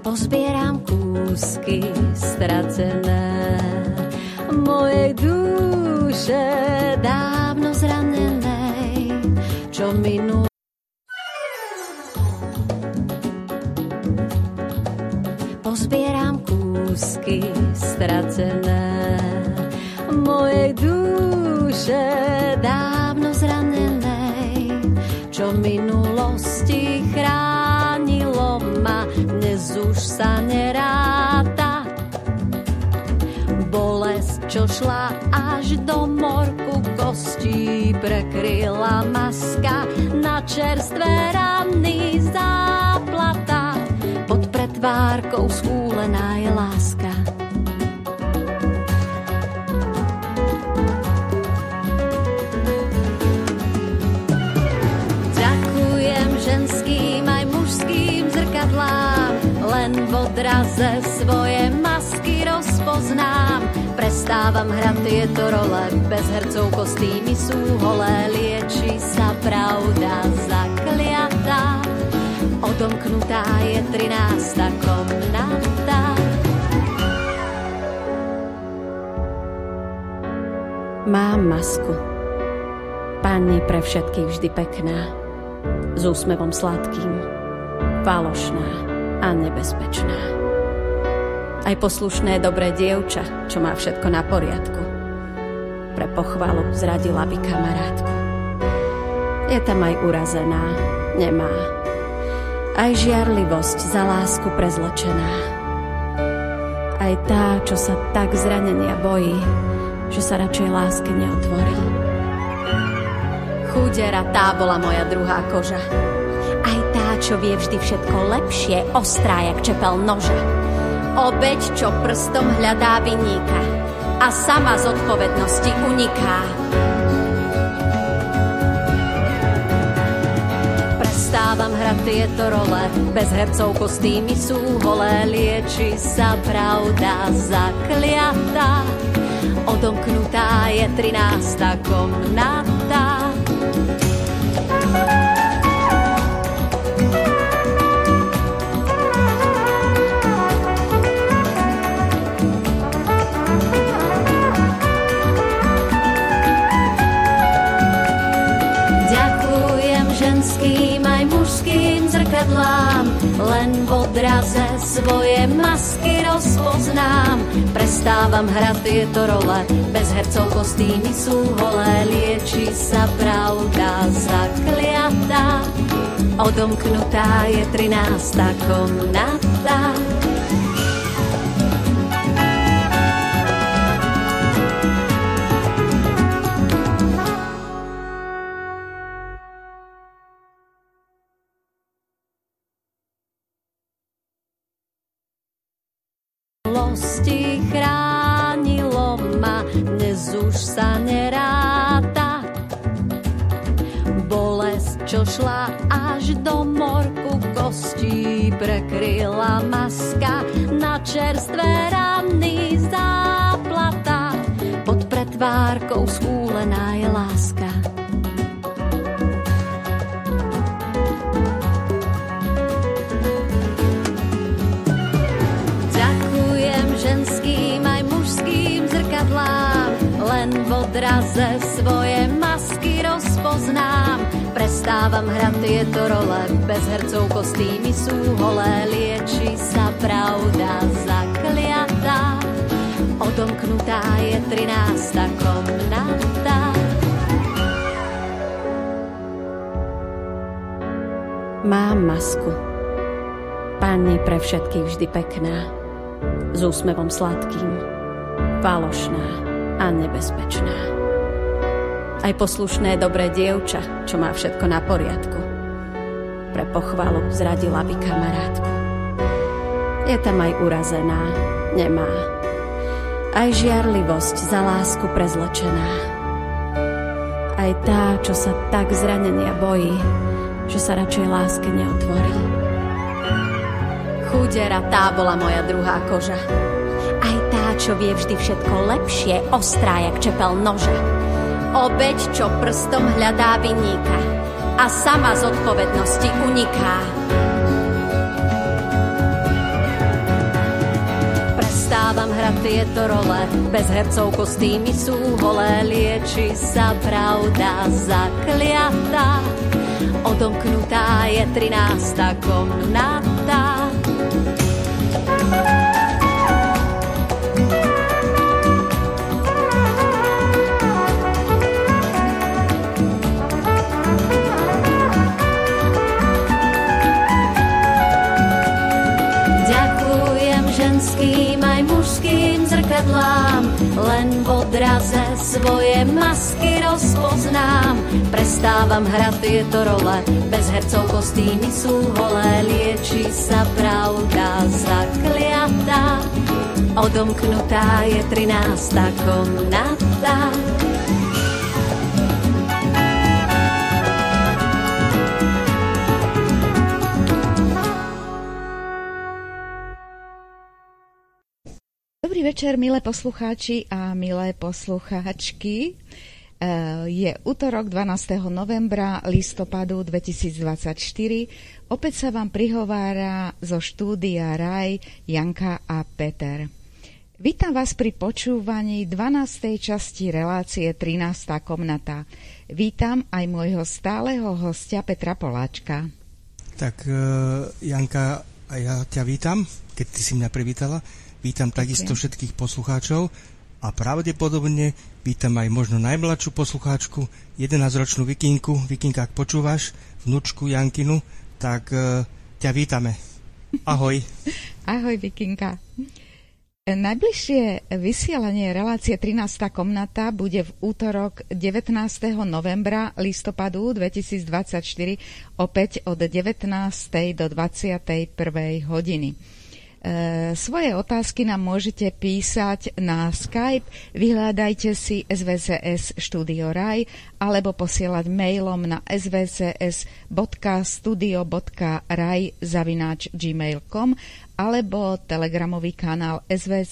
Pozbieram kúsky stratené mojej duše dávno zranenej, čo minul. Pozbieram kúsky stratené mojej duše dávno zranenej, čo minulosti chránilo ma, dnes už sa neráta. Bolesť, čo šla až do morku kostí, prekryla maska, na čerstvé rany záplata, pod pretvárkou schúlená je láska. Ďakujem ženským aj mužským zrkadlám, len v odraze svoje masky rozpoznám. Prestávam hrať tieto role, bez hercov kostýmy sú holé, lieči sa pravda zakliatá. Odomknutá je 13. komnata. Mám masku, pani pre všetkých vždy pekná, s úsmevom sladkým, falošná a nebezpečná. Aj poslušné dobré dievča, čo má všetko na poriadku, pre pochvalu zradila by kamarátku. Je tam aj urazená, nemá, aj žiarlivosť za lásku prezlečená. Aj tá, čo sa tak zranenia bojí, že sa radšej láske neotvorí. Chudera, tá bola moja druhá koža. Aj tá, čo vie vždy všetko lepšie, ostrá jak čepel noža. Obeť, čo prstom hľadá vinníka a sama z odpovednosti uniká. Prestávam hrať tieto role, bez hercov kostýmy sú holé, lieči sa pravda zakliatá. Odomknutá je 13. komnata. Ďakujem ženským aj mužským zrkadlám, len v odraze svoje masky rozpoznám. Prestávam hrať tieto role, bez hercov kostýmy sú holé, lieči sa pravda zakliatá. Odomknutá je 13. komnata. Chránilo ma, dnes už sa neráta. Bolesť, čo šla až do morku kostí, prekryla maska, na čerstvé rany záplata, pod pretvárkou schúlená je láska. Ženským aj mužským zrkadlám, len v odraze svoje masky rozpoznám. Prestávam hrať tieto role, bez hercov kostýmy sú holé, lieči sa pravda zakliatá. Odomknutá je 13. komnata. Mám masku, pani pre všetkých vždy pekná, s úsmevom sladkým, falošná a nebezpečná. Aj poslušné dobré dievča, čo má všetko na poriadku, pre pochvalu zradila by kamarátku. Je tam aj urazená, nemá, aj žiarlivosť za lásku prezlečená. Aj tá, čo sa tak zranenia bojí, že sa radšej láske neotvorí. Chudera, tá bola moja druhá koža. Aj tá, čo vie vždy všetko lepšie, ostrá jak čepel noža. Obeť, čo prstom hľadá vinníka a sama z odpovednosti uniká. hrať tieto role, bez hercov kostýmy sú holé, lieči sa pravda zakliatá. Odomknutá je 13. komnata. Ďakujem ženským aj mužským zrkadlám, len v odraze svoje masky rozpoznám. Prestávam hrať tieto role, bez hercov kostýmy sú holé, lieči sa pravda zakliatá. Odomknutá je 13. komnata. Dobrý večer, milé poslucháči a milé poslucháčky. Je utorok 12. novembra listopadu 2024. Opäť sa vám prihovára zo štúdia Raj Janka a Peter. Vítam vás pri počúvaní 12. časti relácie 13. komnata. Vítam aj môjho stáleho hostia Petra Poláčka. Tak Janka, a ja ťa vítam, keď ty si mňa privítala. Vítam takisto všetkých poslucháčov a pravdepodobne vítam aj možno najmladšiu poslucháčku, 11-ročnú Vikinku. Vikinka, ak počúvaš, vnúčku Jankinu, tak ťa vítame. Ahoj. Ahoj, Vikinka. Najbližšie vysielanie relácie 13. komnata bude v útorok 19. novembra listopadu 2024 opäť od 19. do 21. hodiny. Svoje otázky nám môžete písať na Skype, vyhľadajte si SVCS Studio Raj alebo posielať mailom na svcs.studio.raj@gmail.com alebo telegramový kanál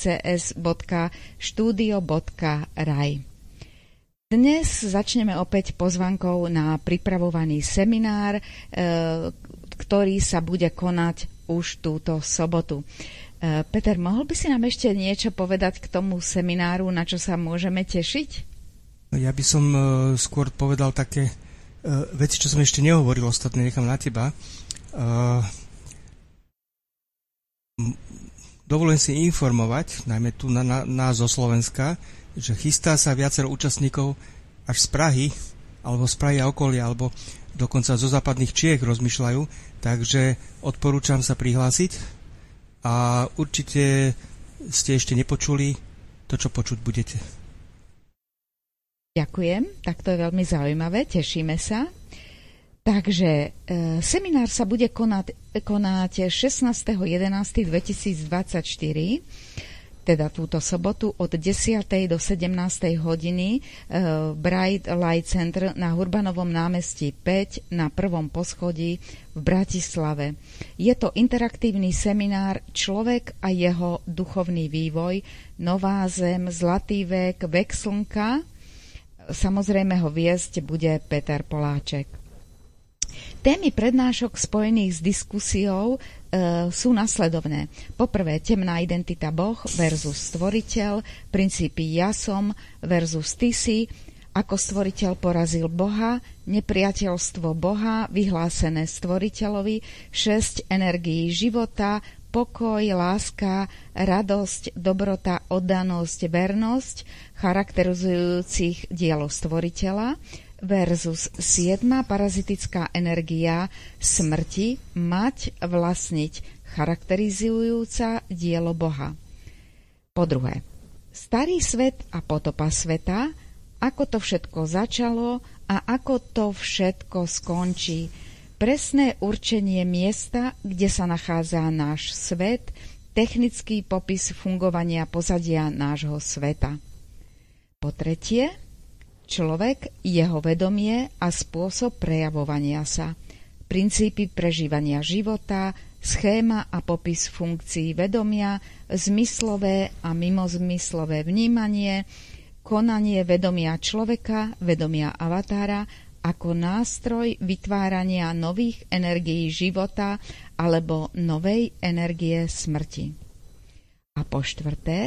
svcs.studio.raj. Dnes začneme opäť pozvankou na pripravovaný seminár, ktorý sa bude konať už túto sobotu. Peter, mohol by si nám ešte niečo povedať k tomu semináru, na čo sa môžeme tešiť? Ja by som skôr povedal také veci, čo som ešte nehovoril, ostatné nechám na teba. Dovolujem si informovať, najmä tu na nás zo Slovenska, že chystá sa viacero účastníkov až z Prahy, alebo z Prahy a okolia, alebo dokonca zo západných Čiech rozmýšľajú, takže odporúčam sa prihlásiť a určite ste ešte nepočuli to, čo počuť budete. Ďakujem, tak to je veľmi zaujímavé, tešíme sa. Takže seminár sa bude konať 16.11.2024, teda túto sobotu od 10. do 17. hodiny Bright Light Center na Hurbanovom námestí 5 na 1. poschodí v Bratislave. Je to interaktívny seminár Človek a jeho duchovný vývoj, Nová zem, Zlatý vek, vek slnka. Samozrejme ho viesť bude Peter Poláček. Témy prednášok spojených s diskusiou sú nasledovné. Poprvé, temná identita Boh versus stvoriteľ, princípy ja som versus ty si, ako stvoriteľ porazil Boha, nepriateľstvo Boha, vyhlásené stvoriteľovi, 6 energií života, pokoj, láska, radosť, dobrota, oddanosť, vernosť, charakterizujúcich dielo stvoriteľa, versus 7. parazitická energia smrti, mať, vlastniť, charakterizujúca dielo Boha. Po druhé, starý svet a potopa sveta, ako to všetko začalo a ako to všetko skončí. Presné určenie miesta, kde sa nachádza náš svet, technický popis fungovania pozadia nášho sveta. Po tretie, človek, jeho vedomie a spôsob prejavovania sa, princípy prežívania života, schéma a popis funkcií vedomia, zmyslové a mimozmyslové vnímanie, konanie vedomia človeka, vedomia avatára, ako nástroj vytvárania nových energií života alebo novej energie smrti. A po štvrté,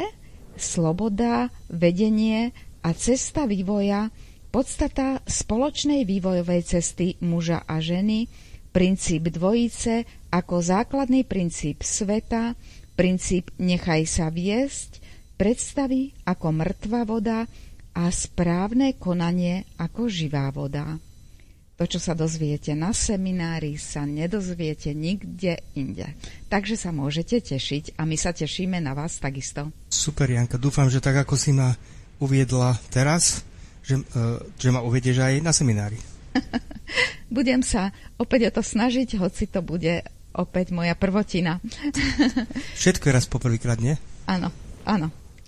sloboda, vedenie a cesta vývoja, podstata spoločnej vývojovej cesty muža a ženy, princíp dvojice ako základný princíp sveta, princíp nechaj sa viesť, predstavy ako mŕtva voda a správne konanie ako živá voda. To, čo sa dozviete na seminári, sa nedozviete nikde inde. Takže sa môžete tešiť a my sa tešíme na vás takisto. Super, Janka, dúfam, že tak, ako si ma uviedla teraz, že ma uvedieš aj na seminári. Budem sa opäť o to snažiť, hoci to bude opäť moja prvotina. Všetko je raz poprvýkrát, nie? Áno, áno.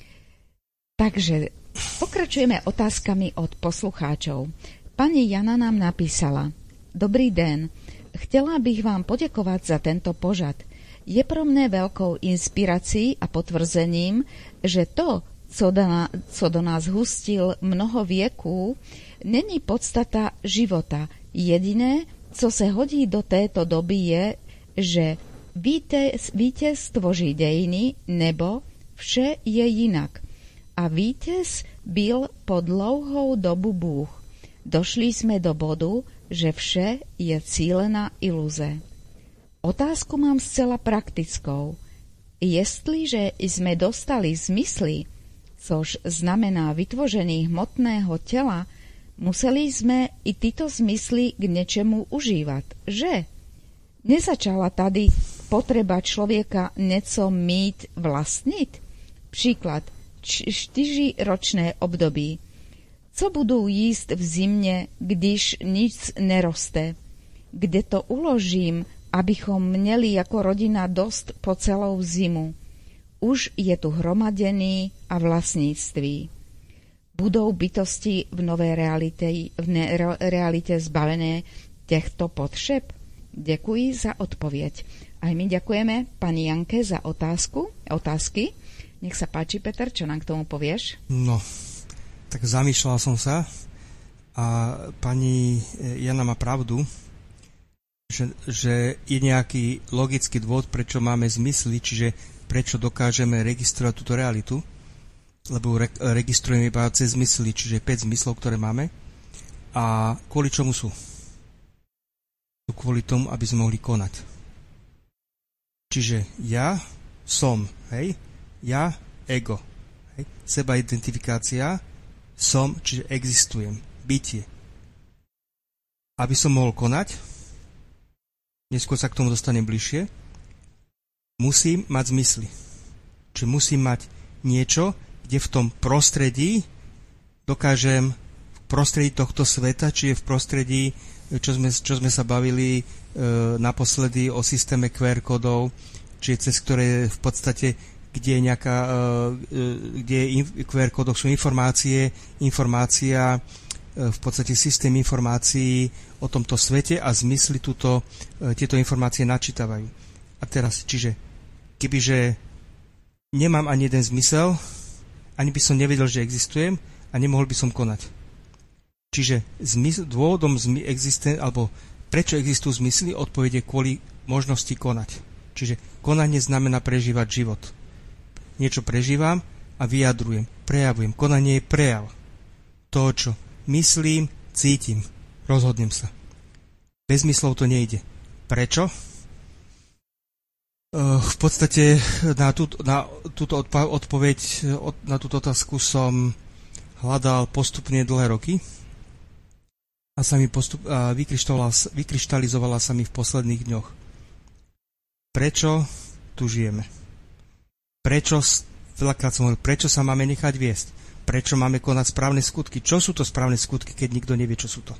Takže pokračujeme otázkami od poslucháčov. Pani Jana nám napísala: Dobrý den, chcela bych vám poděkovat za tento pořad. Je pro mne veľkou inspirací a potvrzením, že to, co do nás hustil mnoho věků, není podstata života. Jediné, co se hodí do této doby, je, že vítěz tvoří dejiny, nebo vše je jinak. A vítěz byl po dlouhou dobu Bůh. Došli sme do bodu, že vše je cílená iluze. Otázku mám zcela praktickou. Jestliže sme dostali zmysly, což znamená vytvoření hmotného tela, museli sme i tyto zmysly k něčemu užívat, že? Nezačala tady potreba člověka něco mít vlastnit? Příklad, 4-ročné období. Co budu jíst v zimě, když nic neroste? Kde to uložím, abychom měli jako rodina dost po celou zimu? Už je tu hromadění a vlastnictví. Budou bytosti v nové realite zbavené těchto potřeb? Děkuji za odpověď. A my ďakujeme pani Janke za otázky. Nech sa páči, Peter, čo nám k tomu povieš? No, tak zamýšľal som sa a pani Jana má pravdu, že je nejaký logický dôvod, prečo máme zmysly, čiže prečo dokážeme registrovať túto realitu, lebo registrujeme iba cez zmysly, čiže 5 zmyslov, ktoré máme. A kvôli čomu sú? Sú kvôli tomu, aby sme mohli konať. Čiže ja som, hej, ja, ego, hej, seba identifikácia, som, čiže existujem, bytie. Aby som mohol konať, neskôr sa k tomu dostanem bližšie, musím mať zmysly. Čiže musím mať niečo, kde v tom prostredí dokážem, v prostredí tohto sveta, čiže v prostredí, čo sme sa bavili naposledy o systéme QR kódov, čiže cez ktoré v podstate kde v QR kódoch sú informácia, v podstate systém informácií o tomto svete a zmysly tieto informácie načítavajú. A teraz, čiže kebyže nemám ani jeden zmysel, ani by som nevedel, že existujem a nemohol by som konať. Čiže dôvodom alebo prečo existujú zmysly, odpovede kvôli možnosti konať. Čiže konanie znamená prežívať život. Niečo prežívam a vyjadrujem, prejavujem. Konanie je prejav. To, čo myslím, cítim, rozhodnem sa. Bez zmyslov to nejde. Prečo? V podstate na túto odpoveď, na túto otázku som hľadal postupne dlhé roky a sa mi vykryštalizovala sa mi v posledných dňoch. Prečo tu žijeme? Veľakrát som hovoril, prečo sa máme nechať viesť? Prečo máme konať správne skutky? Čo sú to správne skutky, keď nikto nevie, čo sú to?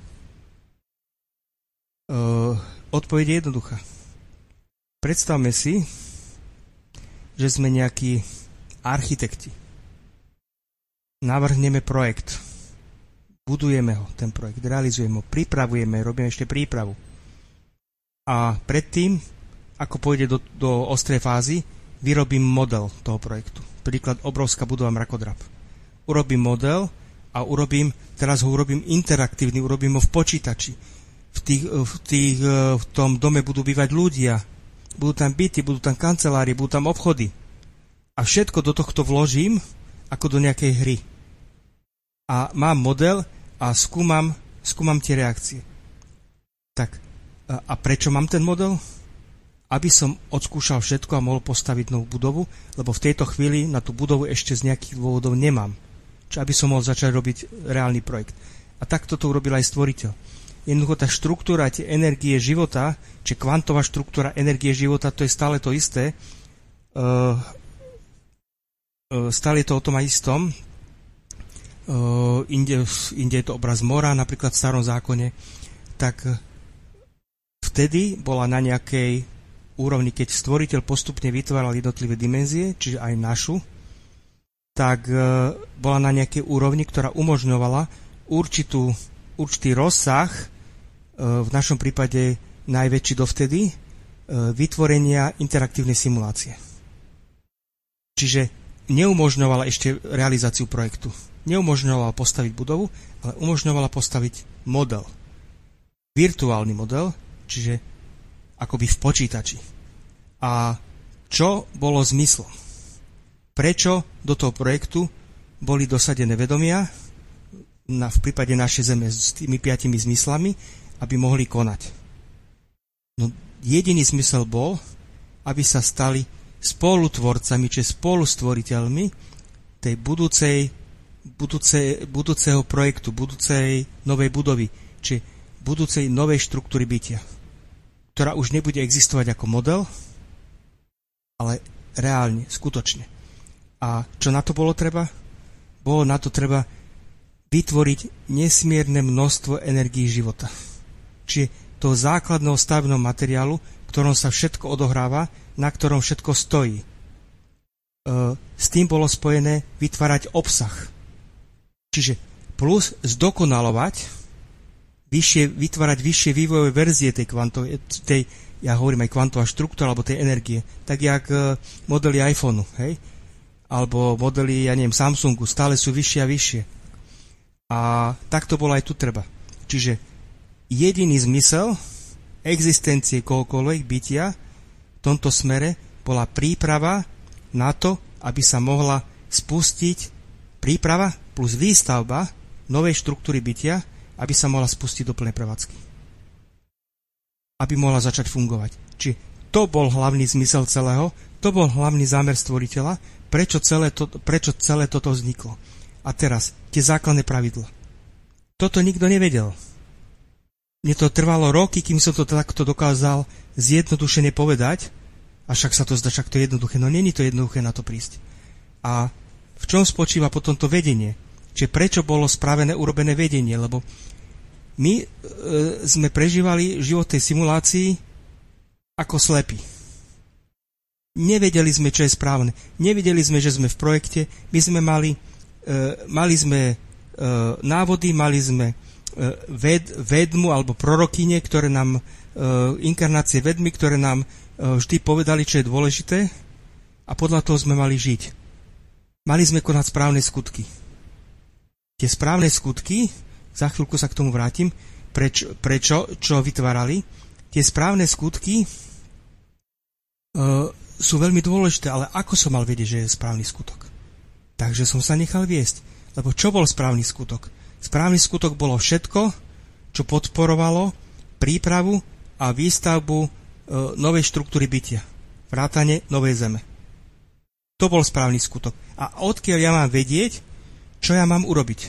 Odpoveď je jednoduchá. Predstavme si, že sme nejakí architekti. Navrhneme projekt. Budujeme ho, ten projekt, realizujeme ho, pripravujeme, robíme ešte prípravu. A predtým, ako pôjde do ostrej fázy, vyrobím model toho projektu. Príklad, obrovská budova mrakodrap. Urobím model a teraz ho urobím interaktívny, urobím ho v počítači. V tom dome budú bývať ľudia, budú tam byty, budú tam kancelárie, budú tam obchody. A všetko do tohto vložím ako do nejakej hry. A mám model a skúmam tie reakcie. Tak, a prečo mám ten model? Aby som odskúšal všetko a mohol postaviť novú budovu, lebo v tejto chvíli na tú budovu ešte z nejakých dôvodov nemám. Čiže aby som mohol začať robiť reálny projekt. A takto to urobil aj stvoriteľ. Jednoducho tá štruktúra, tie energie života, či kvantová štruktúra energie života, to je stále to isté. Stále je to o tom aj istom. Inde je to obraz mora, napríklad v Starom zákone. Tak vtedy bola na nejakej úrovni, keď stvoriteľ postupne vytváral jednotlivé dimenzie, čiže aj našu, tak bola na nejakej úrovni, ktorá umožňovala určitý rozsah, v našom prípade najväčší dovtedy, vytvorenia interaktívnej simulácie. Čiže neumožňovala ešte realizáciu projektu. Neumožňovala postaviť budovu, ale umožňovala postaviť model. Virtuálny model, čiže akoby v počítači. A čo bolo zmyslom? Prečo do toho projektu boli dosadené vedomia v prípade našej Zeme s tými 5 zmyslami, aby mohli konať? No, jediný zmysel bol, aby sa stali spolutvorcami, či spolustvoriteľmi tej budúceho projektu, budúcej novej budovy, či budúcej novej štruktúry bytia, ktorá už nebude existovať ako model, ale reálne, skutočne. A čo na to bolo treba? Bolo na to treba vytvoriť nesmierne množstvo energií života. Čiže toho základného stavebného materiálu, v ktorom sa všetko odohráva, na ktorom všetko stojí. S tým bolo spojené vytvárať obsah. Čiže plus zdokonalovať, vytvárať vyššie vývojové verzie tej kvantovej, ja hovorím aj kvantová štruktúra, alebo tej energie, tak jak modely iPhoneu, hej? Alebo modely, Samsungu, stále sú vyššie a vyššie. A tak to bolo aj tu treba. Čiže jediný zmysel existencie kohokoľvek bytia v tomto smere bola príprava na to, aby sa mohla spustiť príprava plus výstavba novej štruktúry bytia, aby sa mohla spustiť do plnej prevádzky. Aby mohla začať fungovať. Čiže to bol hlavný zmysel celého, to bol hlavný zámer stvoriteľa, prečo celé toto vzniklo. A teraz, tie základné pravidlá. Toto nikto nevedel. Mne to trvalo roky, kým som to takto dokázal zjednodušene povedať, a však sa to zdá, však to je jednoduché. No není to jednoduché na to prísť. A v čom spočíva potom to vedenie? Čiže prečo bolo urobené vedenie? Lebo my sme prežívali život tej simulácii ako slepí. Nevedeli sme, čo je správne. Nevedeli sme, že sme v projekte. My sme mali sme návody, mali sme vedmu alebo prorokyne, ktoré nám inkarnácie vedmy, ktoré nám vždy povedali, čo je dôležité, a podľa toho sme mali žiť. Mali sme konať správne skutky. Tie správne skutky, za chvíľku sa k tomu vrátim, čo vytvárali, tie správne skutky sú veľmi dôležité, ale ako som mal vedieť, že je správny skutok? Takže som sa nechal viesť. Lebo čo bol správny skutok? Správny skutok bolo všetko, čo podporovalo prípravu a výstavbu novej štruktúry bytia. Vrátane novej Zeme. To bol správny skutok. A odkiaľ ja mám vedieť, čo ja mám urobiť?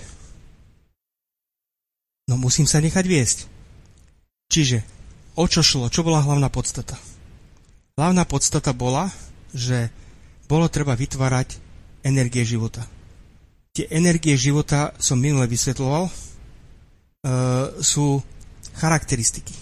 No musím sa nechať viesť. Čiže, o čo šlo? Čo bola hlavná podstata? Hlavná podstata bola, že bolo treba vytvárať energie života. Tie energie života, som minule vysvetľoval, sú charakteristiky.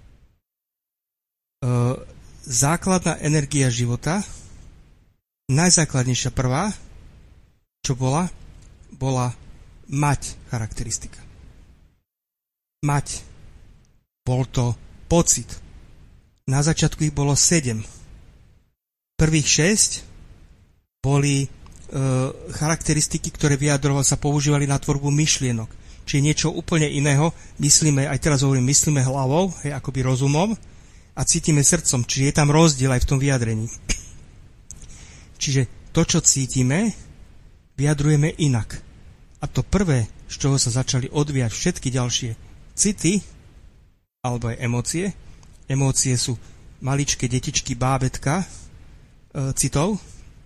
Základná energia života, najzákladnejšia prvá, čo bola mať charakteristika. Mať. Bol to pocit. Na začiatku ich bolo 7. Prvých 6 boli charakteristiky, ktoré sa používali na tvorbu myšlienok. Čiže niečo úplne iného. Aj teraz hovorím, myslíme hlavou, akoby rozumom, a cítime srdcom. Čiže je tam rozdiel aj v tom vyjadrení. Čiže to, čo cítime, vyjadrujeme inak. A to prvé, z čoho sa začali odvíjať všetky ďalšie city, alebo aj emócie. Emócie sú maličké detičky, bábetka citov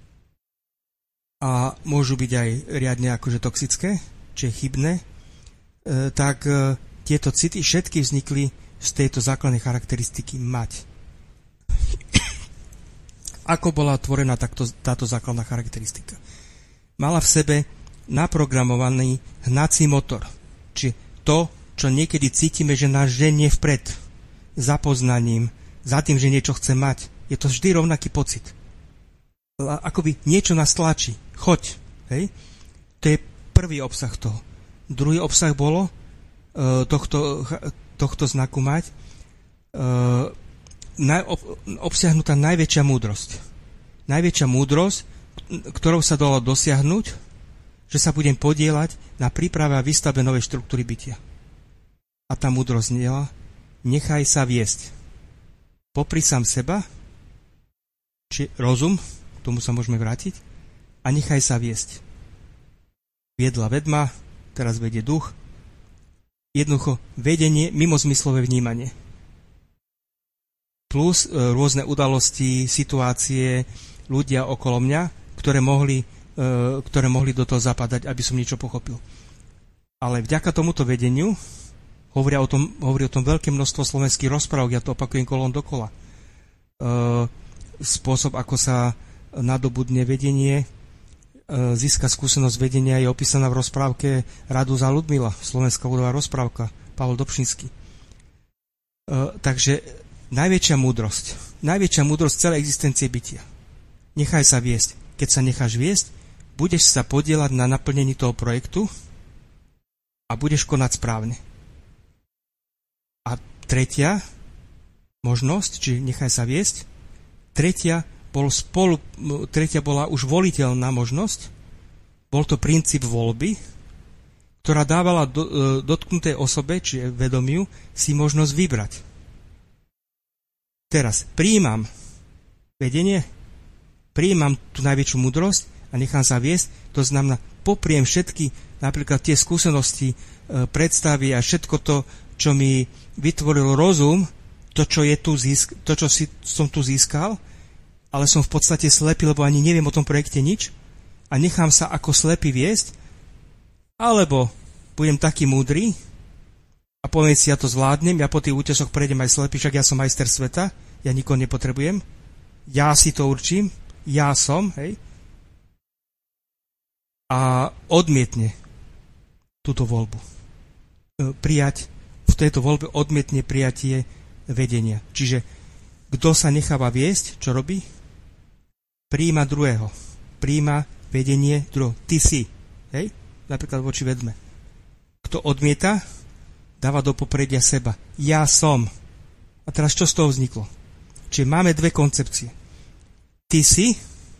a môžu byť aj riadne akože toxické, či chybné. Tak tieto city všetky vznikli z tejto základnej charakteristiky mať. Ako bola tvorená táto základná charakteristika? Mala v sebe naprogramovaný hnací motor. Čiže to, čo niekedy cítime, že nás ženie vpred, za poznaním, za tým, že niečo chce mať. Je to vždy rovnaký pocit. Akoby niečo nás tlačí. Choď. Hej? To je prvý obsah toho. Druhý obsah bolo tohto znaku mať obsiahnutá najväčšia múdrosť. Najväčšia múdrosť, ktorou sa dalo dosiahnuť, že sa budem podieľať na príprave a výstave novej štruktúry bytia. A tá múdrosť znela: nechaj sa viesť. Popri sám seba, či rozum, k tomu sa môžeme vrátiť, a nechaj sa viesť. Viedla vedma, teraz vedie duch. Jednoducho vedenie, mimozmyslové vnímanie. Plus rôzne udalosti, situácie, ľudia okolo mňa, ktoré mohli do toho zapadať, aby som niečo pochopil. Ale vďaka tomuto vedeniu hovorí o tom veľké množstvo slovenských rozprávok, ja to opakujem kolom dokola. Spôsob, ako sa nadobudne vedenie, získa skúsenosť vedenia, je opísaná v rozprávke Radu za Ludmila, slovenská ľudová rozprávka, Pavol Dobšinský. Takže najväčšia múdrosť celej existencie bytia. Nechaj sa viesť. Keď sa necháš viesť, budeš sa podieľať na naplnení toho projektu a budeš konať správne. A tretia možnosť, či nechaj sa viesť, tretia bola už voliteľná možnosť, bol to princíp voľby, ktorá dávala dotknutej osobe, či vedomiu, si možnosť vybrať. Teraz prijímam vedenie, prijímam tú najväčšiu múdrosť a nechám sa viesť, to znamená, popriem všetky, napríklad tie skúsenosti, predstavy a všetko to, čo mi vytvoril rozum, to, čo som tu získal, ale som v podstate slepý, lebo ani neviem o tom projekte nič a nechám sa ako slepý viesť, alebo budem taký múdry a poviem si, ja to zvládnem, ja po tých útesoch prejdem aj slepý, však ja som majster sveta, ja nikoho nepotrebujem, ja si to určím, ja som, hej, a odmietne túto voľbu. V tejto voľbe odmietne prijatie vedenia. Čiže kto sa necháva viesť, čo robí? Prijíma druhého. Prijíma vedenie druhého. Ty si. Hej? Napríklad voči vedme. Kto odmieta, dáva do popredia seba. Ja som. A teraz čo z toho vzniklo? Čiže máme dve koncepcie. Ty si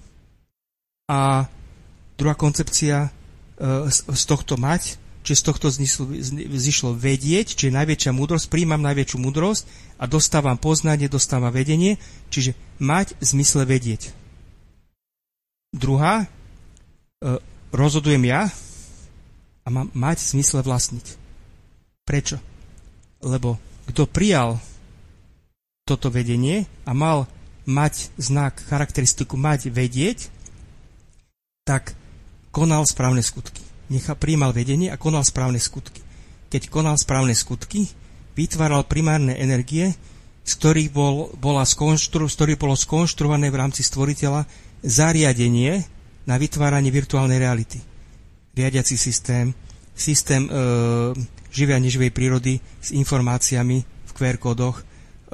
a druhá koncepcia z tohto mať, čiže z tohto zišlo vedieť, čiže najväčšia múdrosť, príjmam najväčšiu múdrosť a dostávam poznanie, dostávam vedenie, čiže mať v zmysle vedieť. Druhá, rozhodujem ja a mám mať v zmysle vlastniť. Prečo? Lebo kto prijal toto vedenie a mal mať znak, charakteristiku mať vedieť, tak konal správne skutky. Prijímal vedenie a konal správne skutky. Keď konal správne skutky, vytváral primárne energie, z ktorých bolo skonštruované v rámci stvoriteľa zariadenie na vytváranie virtuálnej reality. Riadiaci systém živej a neživej prírody s informáciami v QR kódoch,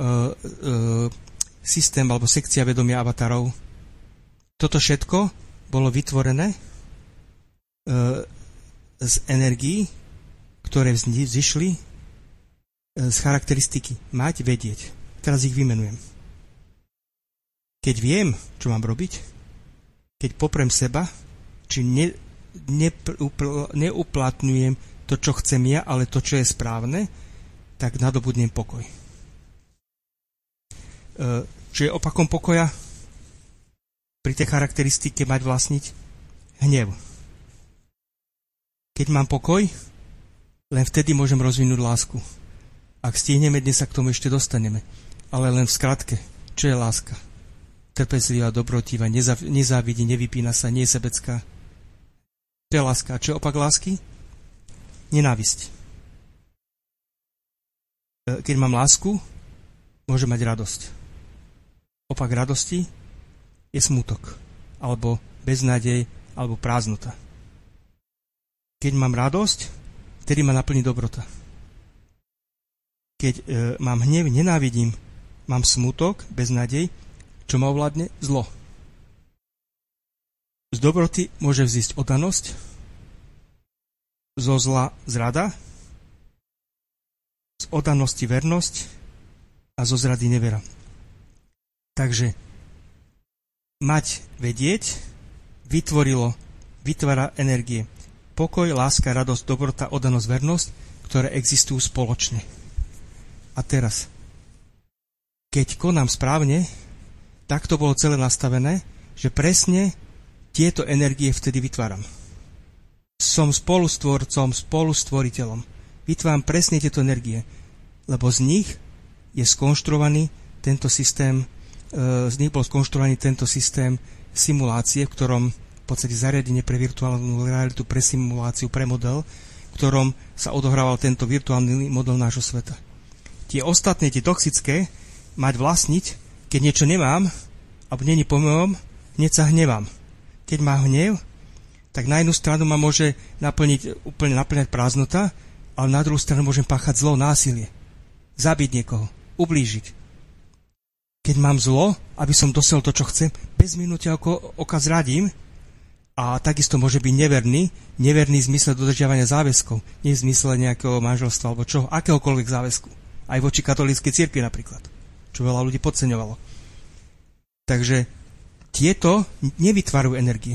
systém alebo sekcia vedomia avatarov. Toto všetko bolo vytvorené z energií, ktoré zišli z charakteristiky mať, vedieť. Teraz ich vymenujem. Keď viem, čo mám robiť, keď poprem seba, či neuplatňujem to, čo chcem ja, ale to, čo je správne, tak nadobudnem pokoj. Čiže opakom pokoja pri tej charakteristike mať vlastniť hnev. Keď mám pokoj, len vtedy môžem rozvinúť lásku. Ak stihneme, dnes sa k tomu ešte dostaneme. Ale len v skratke, čo je láska? Trpezlivá, dobrotivá, nezávidí, nevypína sa, nie je sebecká. To je láska. A čo je opak lásky? Nenávisť. Keď mám lásku, môžem mať radosť. Opak radosti je smútok, alebo beznádej, alebo prázdnota. Keď mám radosť, vtedy ma naplní dobrota. Keď mám hnev, nenávidím, mám smútok, beznádej, čo ma ovládne? Zlo. Z dobroty môže vzísť oddanosť, zo zla zrada, z oddanosti vernosť a zo zrady nevera. Takže mať, vedieť, vytvára energie. Pokoj, láska, radosť, dobrota, oddanosť, vernosť, ktoré existujú spoločne. A teraz, keď konám správne, tak to bolo celé nastavené, že presne tieto energie vtedy vytváram. Som spolustvorcom, spolustvoriteľom. Vytváram presne tieto energie, lebo z nich je skonštruovaný tento systém, simulácie, v ktorom v podstate zariadenie pre virtuálnu realitu, pre simuláciu, pre model, v ktorom sa odohrával tento virtuálny model nášho sveta. Tie ostatné, tie toxické, mať vlastniť, keď niečo nemám, alebo není pomôcom, hneď sa hnevám. Keď má hnev, tak na jednu stranu ma môže úplne naplňať prázdnota, ale na druhú stranu môžem páchať zlo, násilie. Zabiť niekoho, ublížiť. Keď mám zlo, aby som dosiahol to, čo chcem, bez minúty oka zradím, a takisto môže byť neverný v zmysle dodržiavania záväzkov, nie v zmysle nejakého manželstva alebo čoho, akéhokoľvek záväzku. Aj voči katolíckej cirkvi napríklad, čo veľa ľudí podceňovalo. Takže tieto nevytvárajú energie.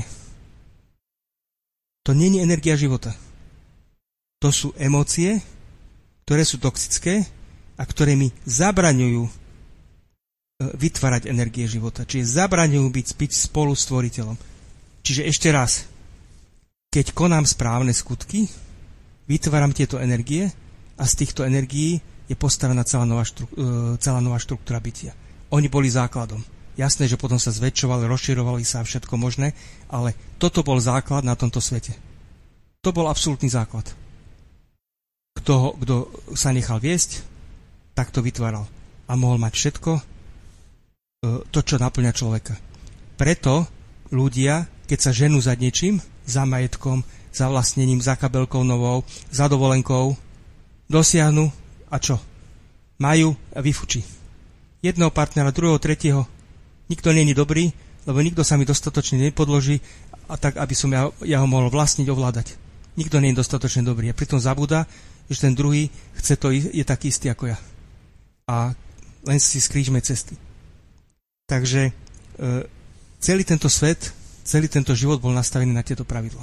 To nie je energia života. To sú emócie, ktoré sú toxické a ktoré mi zabraňujú vytvárať energie života. Čiže zabraňujú byť spolu stvoriteľom. Čiže ešte raz, keď konám správne skutky, vytváram tieto energie a z týchto energií je postavená celá nová štruktúra bytia. Oni boli základom. Jasné, že potom sa zväčšovali, rozširovali sa a všetko možné, ale toto bol základ na tomto svete. To bol absolútny základ. Kto sa nechal viesť, tak to vytváral. A mohol mať všetko, to, čo naplňa človeka. Preto ľudia, keď sa ženú za niečím, za majetkom, za vlastnením, za kabelkou novou, za dovolenkou, dosiahnu a čo? Majú a vyfučí. Jedného partnera, druhého, tretieho. Nikto nie je dobrý, lebo nikto sa mi dostatočne nepodloží, a tak, aby som ja ho mohol vlastniť, ovládať. Nikto nie je dostatočne dobrý. A pritom zabúda, že ten druhý je taký istý ako ja. A len si skrížme cesty. Takže celý tento svet, celý tento život bol nastavený na tieto pravidlá.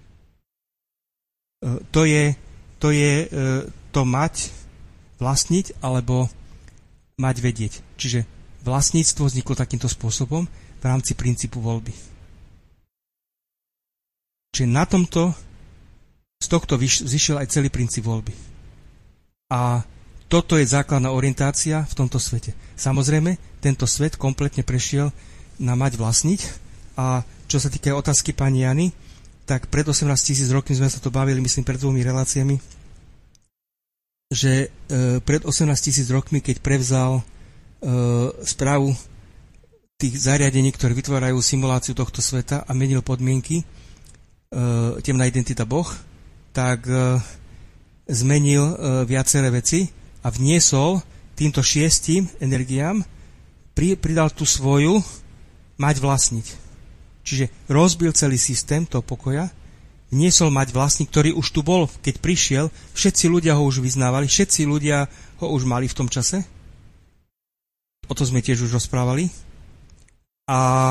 To je to mať, vlastniť alebo mať vedieť. Čiže vlastníctvo vzniklo takýmto spôsobom v rámci princípu voľby. Čiže z tohto zišiel aj celý princíp voľby. A toto je základná orientácia v tomto svete. Samozrejme, tento svet kompletne prešiel na mať vlastniť. A čo sa týka otázky pani Jany, tak pred 18 000 rokmi sme sa to bavili, myslím, pred 2 reláciami, že pred 18 000 rokmi, keď prevzal správu tých zariadení, ktoré vytvárajú simuláciu tohto sveta a menil podmienky, temná identita Boh, tak zmenil viaceré veci a vniesol týmto 6 energiám, pridal tú svoju mať vlastniť. Čiže rozbil celý systém toho pokoja, vniesol mať vlastník, ktorý už tu bol, keď prišiel, všetci ľudia ho už vyznávali, všetci ľudia ho už mali v tom čase. O to sme tiež už rozprávali. A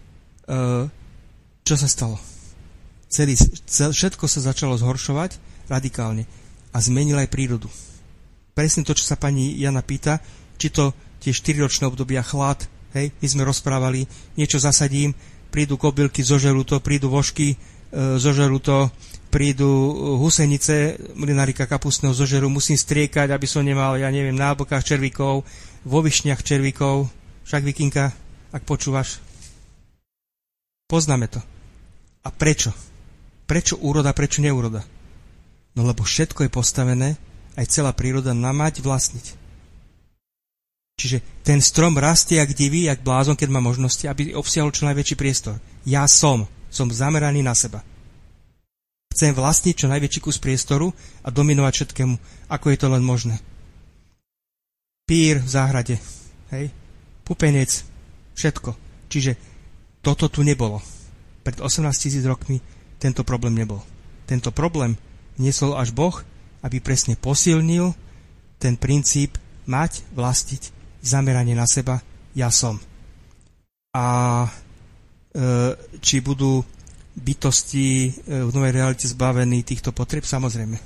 čo sa stalo? Všetko sa začalo zhoršovať radikálne a zmenil aj prírodu. Presne to, čo sa pani Jana pýta, či to tie 4-ročné obdobia chlad, hej, my sme rozprávali, niečo zasadím, prídu kobylky, zožerú to, prídu vožky, zožerú to, prídu husenice, mlinárika kapustného zožeru, musím striekať, aby som nemal, ja neviem, na jablkách červíkov, vo višniach červíkov, však Vikinka, ak počúvaš. Poznáme to. A prečo? Prečo úroda, prečo neúroda? No lebo všetko je postavené, aj celá príroda, na mať vlastniť. Čiže ten strom rastie jak divý, jak blázon, keď má možnosti, aby obsiahol čo najväčší priestor. Ja som zameraný na seba. Chcem vlastniť čo najväčší kus priestoru a dominovať všetkému, ako je to len možné. Pír v záhrade, hej? Pupenec, všetko. Čiže toto tu nebolo. Pred 18 000 rokmi tento problém nebol. Tento problém niesol až Boh, aby presne posilnil ten princíp mať, vlastiť, zameranie na seba, ja som. A či budú bytosti v novej realite zbavení týchto potreb? Samozrejme.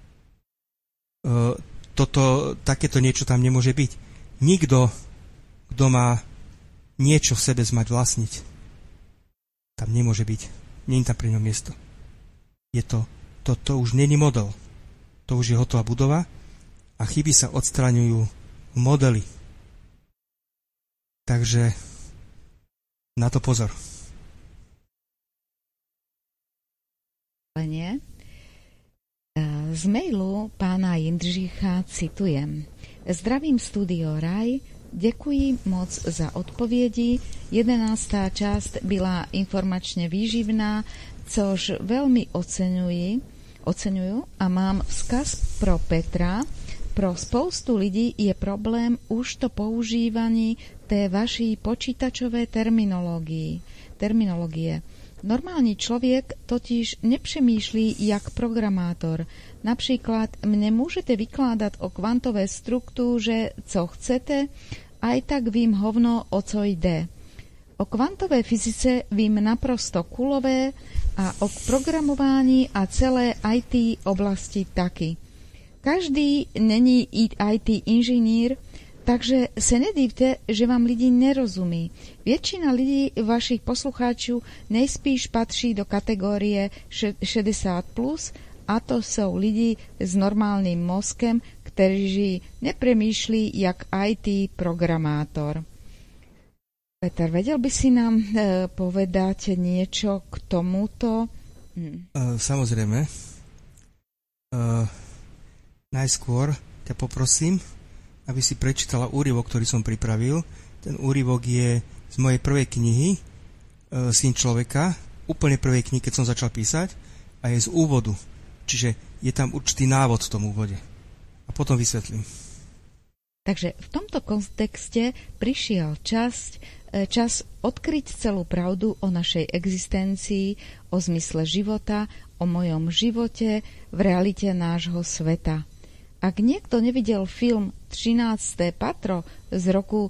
Takéto niečo tam nemôže byť. Nikto, kto má niečo v sebe zmať vlastniť, tam nemôže byť. Nie je tam pre ňo miesto. To už není model. To už je hotová budova a chyby sa odstraňujú v modeli. Takže na to pozor. Z mailu pána Jindřicha citujem. Zdravím Studio Raj, děkuji moc za odpovědi. 11. část byla informačně výživná, což velmi oceňuju a mám vzkaz pro Petra. Pro spoustu lidí je problém už to používání té vaší počítačové terminologie. Normální člověk totiž nepřemýšlí jak programátor. Například mne můžete vykládat o kvantové struktuře, co chcete, aj tak vím hovno, o co jde. O kvantové fyzice vím naprosto kulové a o programování a celé IT oblasti taky. Každý není IT inženýr, takže se nedívte, že vám lidi nerozumí. Většina lidí, vašich poslucháčů, nejspíš patří do kategorie 60+, a to jsou lidi s normálním mozkem, kteří nepremýšlí jak IT programátor. Peter, vedel by si nám povedať niečo k tomuto? Samozrejme. Najskôr ťa poprosím, aby si prečítala úryvok, ktorý som pripravil. Ten úryvok je z mojej prvej knihy Syn človeka, úplne prvej knihy, keď som začal písať, a je z úvodu. Čiže je tam určitý návod v tom úvode. A potom vysvetlím. Takže v tomto kontexte prišiel čas odkryť celú pravdu o našej existencii, o zmysle života, o mojom živote, v realite nášho sveta. Ak niekto nevidel film 13. patro z roku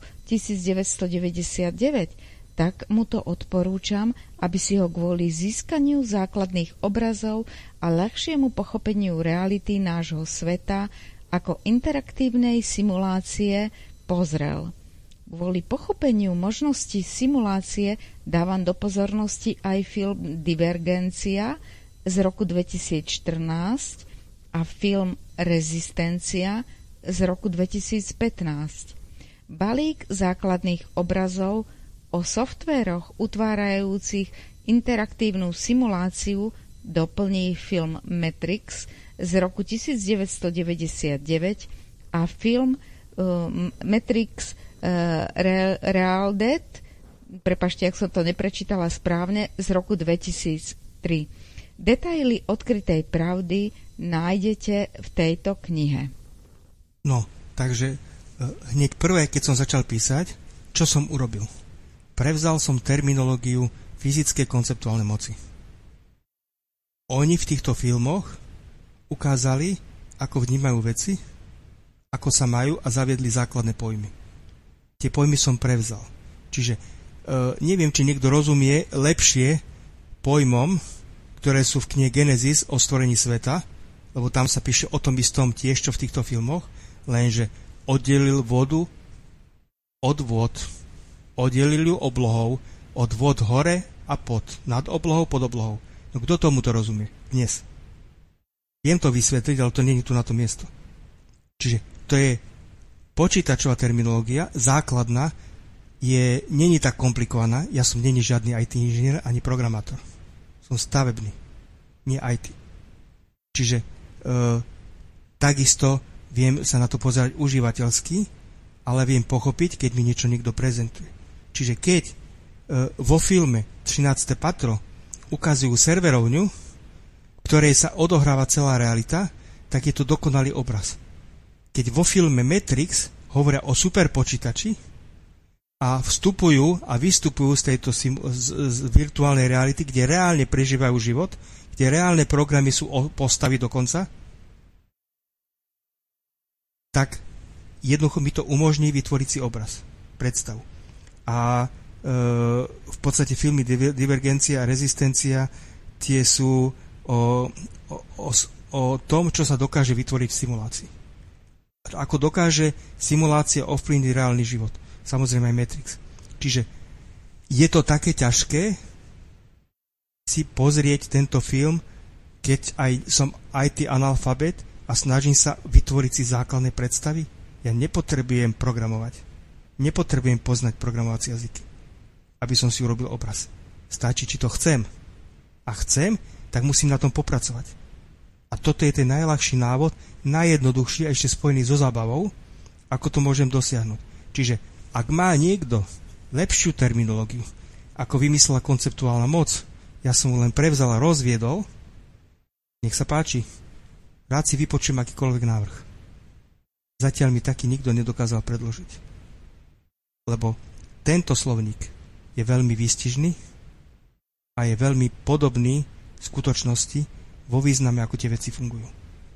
1999, tak mu to odporúčam, aby si ho kvôli získaniu základných obrazov a ľahšiemu pochopeniu reality nášho sveta ako interaktívnej simulácie pozrel. Kvôli pochopeniu možnosti simulácie dávam do pozornosti aj film Divergencia z roku 2014 a film Rezistencia z roku 2015. Balík základných obrazov o softvéroch utvárajúcich interaktívnu simuláciu doplní film Matrix z roku 1999 a film Matrix Reloaded, prepáčte, ak som to neprečítala správne, z roku 2003. Detaily odkrytej pravdy nájdete v tejto knihe. No, takže hneď prvé, keď som začal písať, čo som urobil? Prevzal som terminológiu fyzické konceptuálne moci. Oni v týchto filmoch ukázali, ako vnímajú veci, ako sa majú a zaviedli základné pojmy. Tie pojmy som prevzal. Čiže neviem, či niekto rozumie lepšie pojmom, ktoré sú v knihe Genesis o stvorení sveta, lebo tam sa píše o tom istom tiež, čo v týchto filmoch, lenže oddelil vodu od vôd. Oddelil ju oblohou od vôd hore a pod, nad oblohou, pod oblohou. No kto tomuto rozumie dnes? Viem to vysvetliť, ale to nie je tu na to miesto. Čiže to je počítačová terminológia, základná, není tak komplikovaná. Ja som není žiadny IT inžinier ani programátor. Som stavebný, nie IT. Čiže takisto viem sa na to pozerať užívateľsky, ale viem pochopiť, keď mi niečo niekto prezentuje. Čiže keď vo filme 13. patro ukazujú serverovňu, ktorej sa odohráva celá realita, tak je to dokonalý obraz. Keď vo filme Matrix hovoria o superpočítači a vstupujú a vystupujú z tejto z virtuálnej reality, kde reálne prežívajú život, kde reálne programy sú postavy dokonca, tak jednoducho mi to umožní vytvoriť si obraz, predstavu. A v podstate filmy Divergencia a Rezistencia tie sú o tom, čo sa dokáže vytvoriť v simulácii. Ako dokáže simulácia ovplyvniť reálny život. Samozrejme aj Matrix. Čiže je to také ťažké si pozrieť tento film, keď aj som IT analfabet a snažím sa vytvoriť si základné predstavy. Ja nepotrebujem programovať. Nepotrebujem poznať programovacie jazyky, aby som si urobil obraz. Stačí, či to chcem. A chcem, tak musím na tom popracovať. A toto je ten najľahší návod, najjednoduchší a ešte spojený so zábavou, ako to môžem dosiahnuť. Čiže ak má niekto lepšiu terminológiu, ako vymyslela konceptuálna moc, ja som mu len prevzal a rozviedol, nech sa páči. Rád si vypočujem akýkoľvek návrh. Zatiaľ mi taký nikto nedokázal predložiť. Lebo tento slovník je veľmi výstižný a je veľmi podobný v skutočnosti vo význame, ako tie veci fungujú.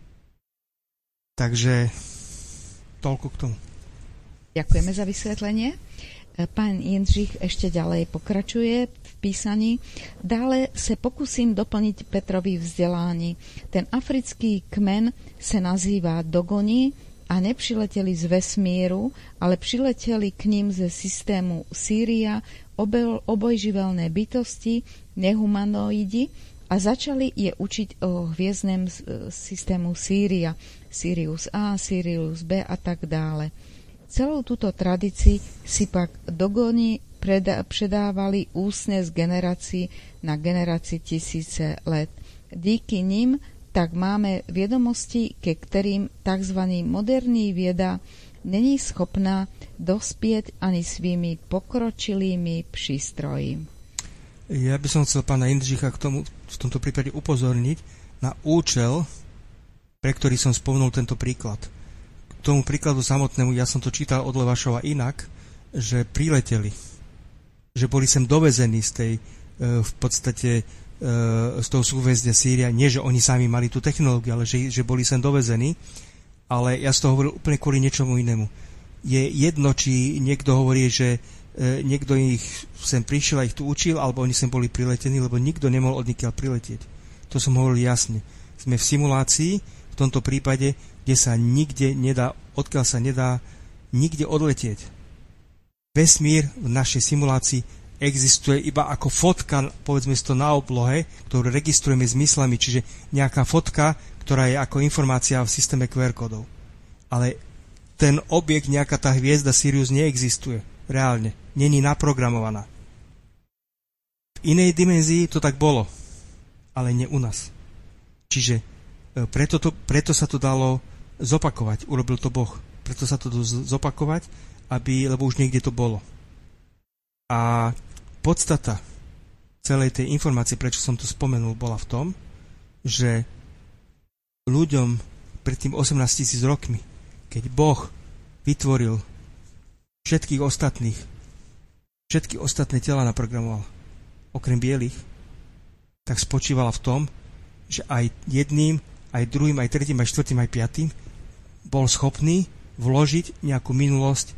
Takže toľko k tomu. Ďakujeme za vysvetlenie. Pán Jindřich ešte ďalej pokračuje v písaní. Dále se pokusím doplniť Petrovi vzdelání. Ten africký kmen se nazývá Dogoni a nepřileteli z vesmíru, ale přileteli k ním ze systému Sýria obojživelné bytosti, nehumanoidi, a začali je učiť o hviezdnem systému Sýria, Sirius A, Sirius B a tak dále. Celou túto tradícii si pak Dogoni předávali úsne z generácií na generácii tisíce let. Díky nim tak máme vědomosti, ke kterým tzv. Moderní věda není schopná dospět ani svými pokročilými přístroji. Ja by som chcel pána Jindřicha k tomu v tomto prípade upozorniť na účel, pre ktorý som spomenul tento príklad. K tomu príkladu samotnému, ja som to čítal od Levašova inak, že prileteli, že boli sem dovezení z tej v podstate z toho súhvezdia Sýria, nie že oni sami mali tú technológiu, ale že boli sem dovezení, ale ja z toho hovoril úplne kvôli niečomu inému. Je jedno, či niekto hovorí, že niekto ich sem prišiel a ich tu učil, alebo oni sem boli priletení, lebo nikto nemohol odnikiaľ priletieť. To som hovoril jasne. Sme v simulácii, v tomto prípade, kde sa nikde nedá, odkiaľ sa nedá nikde odletieť. Vesmír v našej simulácii existuje iba ako fotka, povedzme si to na oblohe, ktorú registrujeme zmyslami, čiže nejaká fotka, ktorá je ako informácia v systéme QR kódov. Ale ten objekt, nejaká tá hviezda Sirius neexistuje. Reálne. Není naprogramovaná. V inej dimenzii to tak bolo, ale nie u nás. Čiže preto sa to dalo zopakovať. Urobil to Boh. Preto sa to dalo zopakovať, lebo už niekde to bolo. A podstata celej tej informácie, prečo som to spomenul, bola v tom, že ľuďom pred tým 18 000 rokmi, keď Boh vytvoril všetky ostatné tela naprogramoval, okrem bielých, tak spočívala v tom, že aj jedným, aj druhým, aj tretím, aj štvrtým, aj piatým bol schopný vložiť nejakú minulosť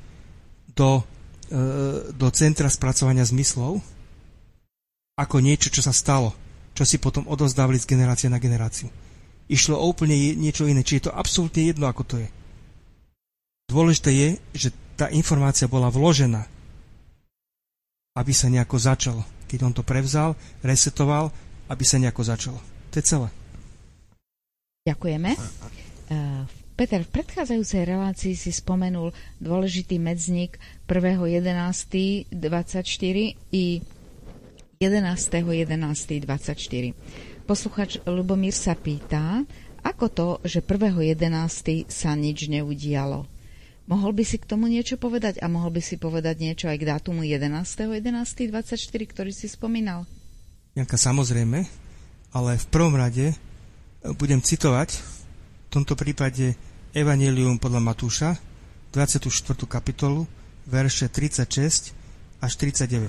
do centra spracovania zmyslov ako niečo, čo sa stalo, čo si potom odovzdávali z generácie na generáciu. Išlo o úplne niečo iné, či je to absolútne jedno, ako to je. Dôležité je, že tá informácia bola vložená, aby sa nejako začalo. Keď on to prevzal, resetoval, aby sa nejako začalo. To je celé. Ďakujeme. Peter, v predchádzajúcej relácii si spomenul dôležitý medzník 1.11.24 i 11.11.24. Posluchač Ľubomír sa pýta, ako to, že 1.11. sa nič neudialo. Mohol by si k tomu niečo povedať a mohol by si povedať niečo aj k dátumu 11.11.24, ktorý si spomínal? Janka, samozrejme, ale v prvom rade budem citovať v tomto prípade Evanjelium podľa Matúša, 24. kapitolu, verše 36 až 39.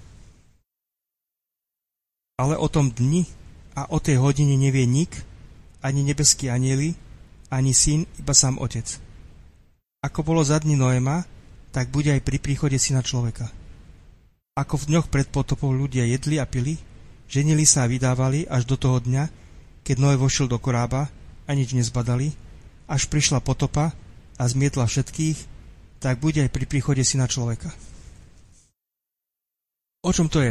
Ale o tom dni a o tej hodine nevie nik, ani nebeskí anjeli, ani syn, iba sám Otec. Ako bolo za dni Noema, tak bude aj pri príchode Syna človeka. Ako v dňoch pred potopou ľudia jedli a pili, ženili sa a vydávali až do toho dňa, keď Noé vošiel do korába a nič nezbadali, až prišla potopa a zmietla všetkých, tak bude aj pri príchode Syna človeka. O čom to je?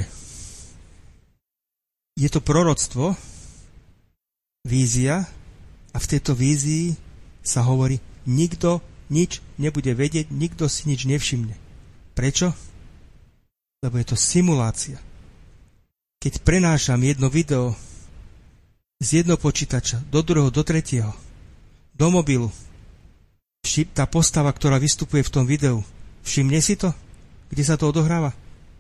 Je to proroctvo, vízia, a v tejto vízii sa hovorí, nikto nič nebude vedieť, nikto si nič nevšimne. Prečo? Lebo je to simulácia. Keď prenášam jedno video z jedného počítača do druhého, do tretieho, do mobilu, tá postava, ktorá vystupuje v tom videu, všimne si to? Kde sa to odohráva?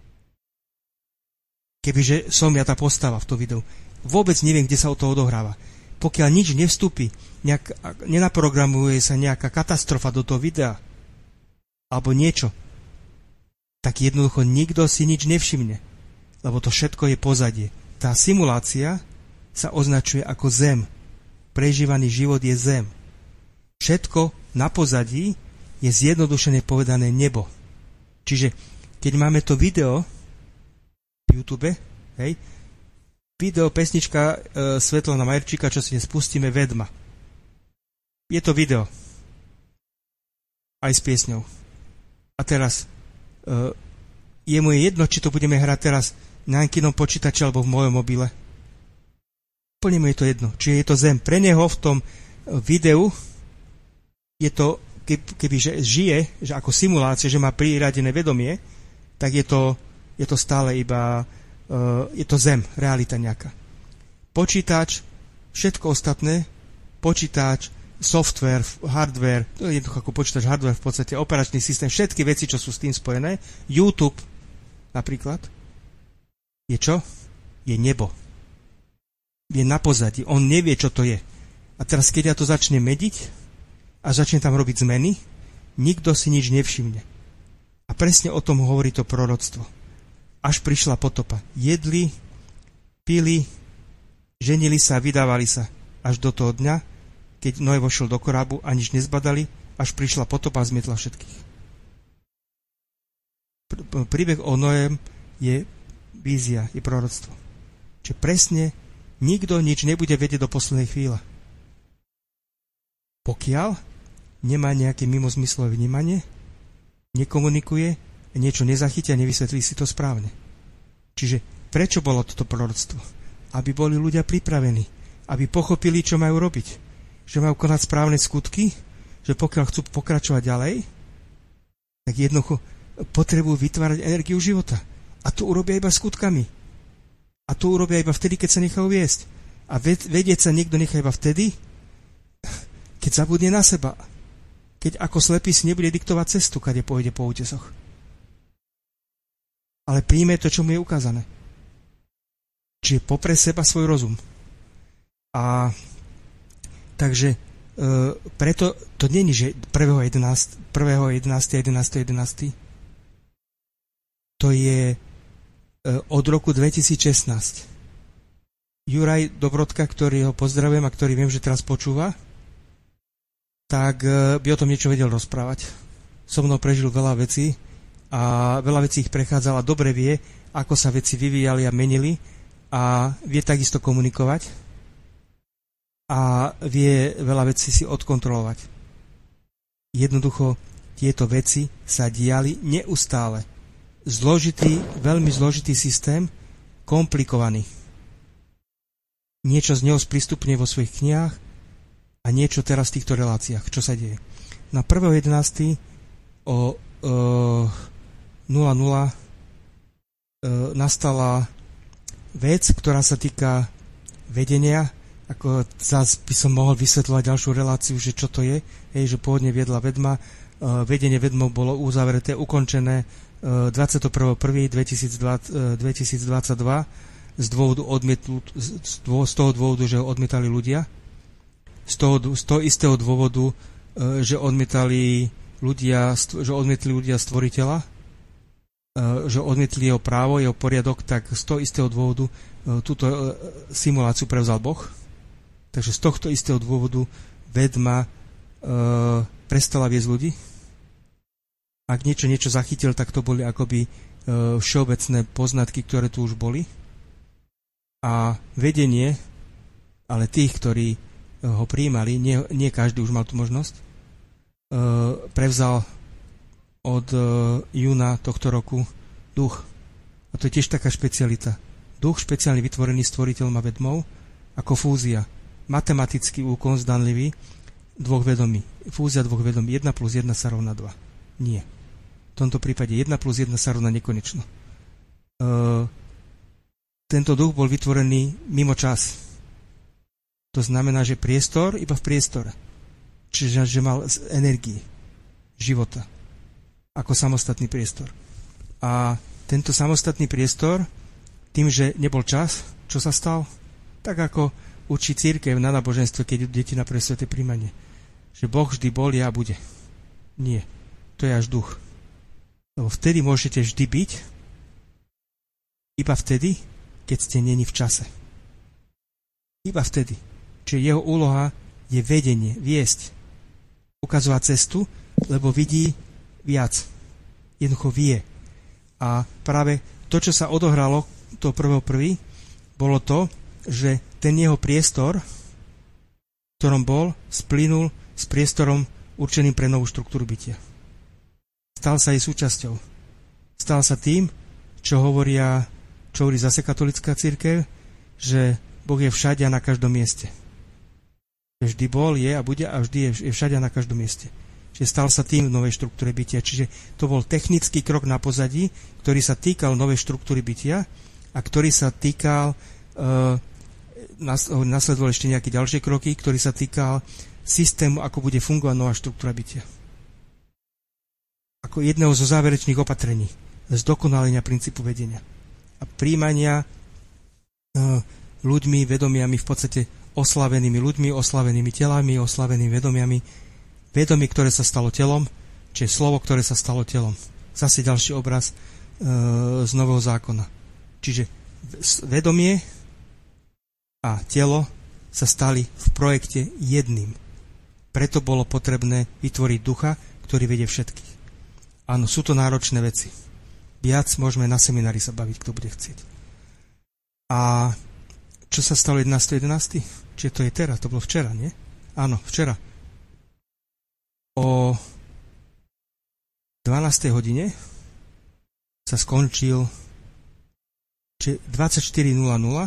Kebyže som ja tá postava v tom videu, vôbec neviem, kde sa to odohráva. Pokiaľ nič nevstúpi, nenaprogramuje sa nejaká katastrofa do toho videa, alebo niečo, tak jednoducho nikto si nič nevšimne, lebo to všetko je pozadie. Tá simulácia sa označuje ako zem. Prežívaný život je zem. Všetko na pozadí je zjednodušene povedané nebo. Čiže keď máme to video v YouTube, hej, video, pesnička Svetlana Majerčíka, čo si nespustíme, Vedma. Je to video. Aj s piesňou. A teraz je mu jedno, či to budeme hrať teraz na nejakom počítači alebo v mojom mobile. Úplne mu je to jedno. Či je to zem. Pre neho v tom videu je to, keby žije, že ako simulácia, že má priradené vedomie, tak je to stále iba je to zem, realita nejaká. Počítač, všetko ostatné, počítač, software, hardware, to je jednoducho ako počítač, hardware v podstate, operačný systém, všetky veci, čo sú s tým spojené, YouTube napríklad, je čo? Je nebo. Je na pozadí, on nevie, čo to je. A teraz, keď ja to začnem mediť a začnem tam robiť zmeny, nikto si nič nevšimne. A presne o tom hovorí to proroctvo. Až prišla potopa. Jedli, pili, ženili sa, vydávali sa až do toho dňa, keď Noé vošiel do korábu a nič nezbadali, až prišla potopa a zmietla všetkých. Príbeh o Noém je vízia, je proroctvo. Čiže presne nikto nič nebude vedieť do poslednej chvíle. Pokiaľ nemá nejaké mimozmyslové vnímanie, nekomunikuje, niečo nezachytia a nevysvetlí si to správne. Čiže prečo bolo toto proroctvo? Aby boli ľudia pripravení, aby pochopili, čo majú robiť. Že majú konať správne skutky, že pokiaľ chcú pokračovať ďalej, tak jednoducho potrebujú vytvárať energiu života. A to urobia iba skutkami. A to urobia iba vtedy, keď sa nechajú viesť. A vedieť sa niekto nechá iba vtedy, keď zabudne na seba. Keď ako slepý si nebude diktovať cestu, kade pôjde po útesoch. Ale príjme to, čo mu je ukázané. Čiže popre seba svoj rozum. A takže preto to nie je, že 1.11. To je od roku 2016. Juraj Dobrodka, ktorý ho pozdravujem a ktorý viem, že teraz počúva, tak by o tom niečo vedel rozprávať. So mnou prežil veľa vecí a veľa vecí ich prechádzal a dobre vie, ako sa veci vyvíjali a menili a vie takisto komunikovať a vie veľa vecí si odkontrolovať. Jednoducho tieto veci sa diali neustále. Zložitý, veľmi zložitý systém, komplikovaný. Niečo z neho sprístupne vo svojich knihách, a niečo teraz v týchto reláciách. Čo sa deje? Na 1.11. o 00 nastala vec, ktorá sa týka vedenia. Ako zás by som mohol vysvetľovať ďalšiu reláciu, že čo to je. Že pôvodne viedla vedma. Vedenie vedmov bolo uzavreté, ukončené 21.1.2022 z toho dôvodu, že ho odmietali ľudia. Z toho istého dôvodu, že odmietli ľudia stvoriteľa, že odmietli jeho právo, jeho poriadok, tak z toho istého dôvodu túto simuláciu prevzal Boh. Takže z tohto istého dôvodu vedma prestala viesť ľudí. Ak niečo zachytil, tak to boli akoby všeobecné poznatky, ktoré tu už boli. A vedenie, ale tých, ktorí ho prijímali, nie každý už mal tú možnosť, prevzal od júna tohto roku duch. A to je tiež taká špecialita. Duch špeciálne vytvorený stvoriteľom a vedmou ako fúzia. Matematický úkon zdanlivý dvoch vedomí. Fúzia dvoch vedomí. 1 plus 1 sa rovná 2. Nie. V tomto prípade 1 plus 1 sa rovná nekonečno. Tento duch bol vytvorený mimo čas. To znamená, že priestor iba v priestore. Čiže že mal energii života ako samostatný priestor. A tento samostatný priestor, tým, že nebol čas, čo sa stal? Tak ako učí cirkev na náboženstve, keď idú deti na presväté príjmanie. Že Boh vždy bol, ja bude. Nie. To je až duch. Lebo vtedy môžete vždy byť, iba vtedy, keď ste neni v čase. Iba vtedy. Čiže jeho úloha je vedenie, viesť, ukazovať cestu, lebo vidí viac. Jednoducho vie. A práve to, čo sa odohralo to 1.1., bolo to, že ten jeho priestor, v ktorom bol, splynul s priestorom určeným pre novú štruktúru bytia. Stal sa jej súčasťou. Stal sa tým, čo hovorí zase katolická cirkev, že Boh je všade a na každom mieste. Vždy bol, je a bude a vždy je všade a na každom mieste. Čiže stal sa tým v novej štruktúre bytia. Čiže to bol technický krok na pozadí, ktorý sa týkal novej štruktúry bytia a ktorý sa týkal, nasledovali ešte nejaké ďalšie kroky, ktorý sa týkal systému, ako bude fungovať nová štruktúra bytia. Ako jedného zo záverečných opatrení zdokonalenia princípu vedenia a príjmania ľuďmi, vedomiami, v podstate oslavenými ľuďmi, oslavenými telami, oslavenými vedomiami, vedomie, ktoré sa stalo telom, čiže slovo, ktoré sa stalo telom. Zase ďalší obraz z Nového zákona. Čiže vedomie a telo sa stali v projekte jedným. Preto bolo potrebné vytvoriť ducha, ktorý vedie všetkých. Áno, sú to náročné veci. Viac môžeme na seminári sa baviť, kto bude chcieť. A čo sa stalo 11.11.? Čiže to je teraz, to bolo včera, nie? Áno, včera. O 12. hodine sa skončil 24.00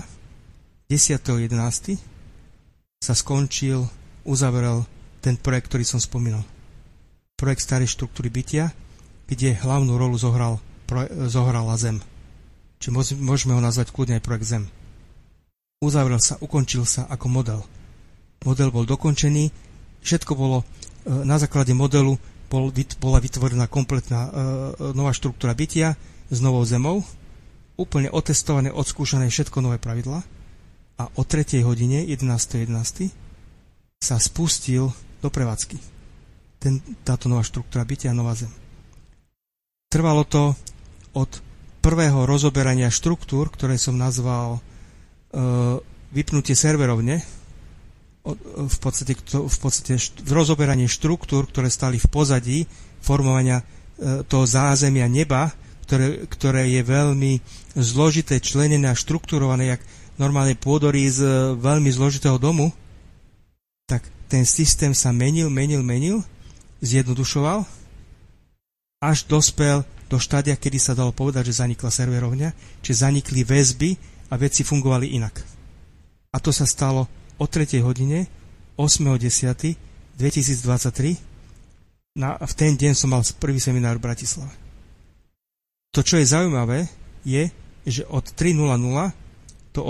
10.11. sa skončil, uzavrel ten projekt, ktorý som spomínal. Projekt starej štruktúry bytia, kde hlavnú rolu zohrala Zem. Čiže môžeme ho nazvať kľudne aj projekt Zem. Uzavrel sa, ukončil sa ako model. Model bol dokončený, všetko bolo, na základe modelu bola vytvorená kompletná nová štruktúra bytia s novou Zemou, úplne otestované, odskúšané všetko nové pravidlá a o 3. hodine 11.11. sa spustil do prevádzky táto nová štruktúra bytia a nová Zem. Trvalo to od prvého rozoberania štruktúr, ktoré som nazval vypnutie serverovne, v podstate rozoberanie štruktúr, ktoré stali v pozadí formovania toho zázemia neba, ktoré je veľmi zložité, členené a štruktúrované, jak normálne pôdory z veľmi zložitého domu, tak ten systém sa menil, zjednodušoval, až dospel do štádia, kedy sa dalo povedať, že zanikla serverovňa, čiže zanikli väzby a veci fungovali inak. A to sa stalo o 3. hodine, 8.10.2023. V ten deň som mal prvý seminár v Bratislave. To, čo je zaujímavé, je, že od 3.00 do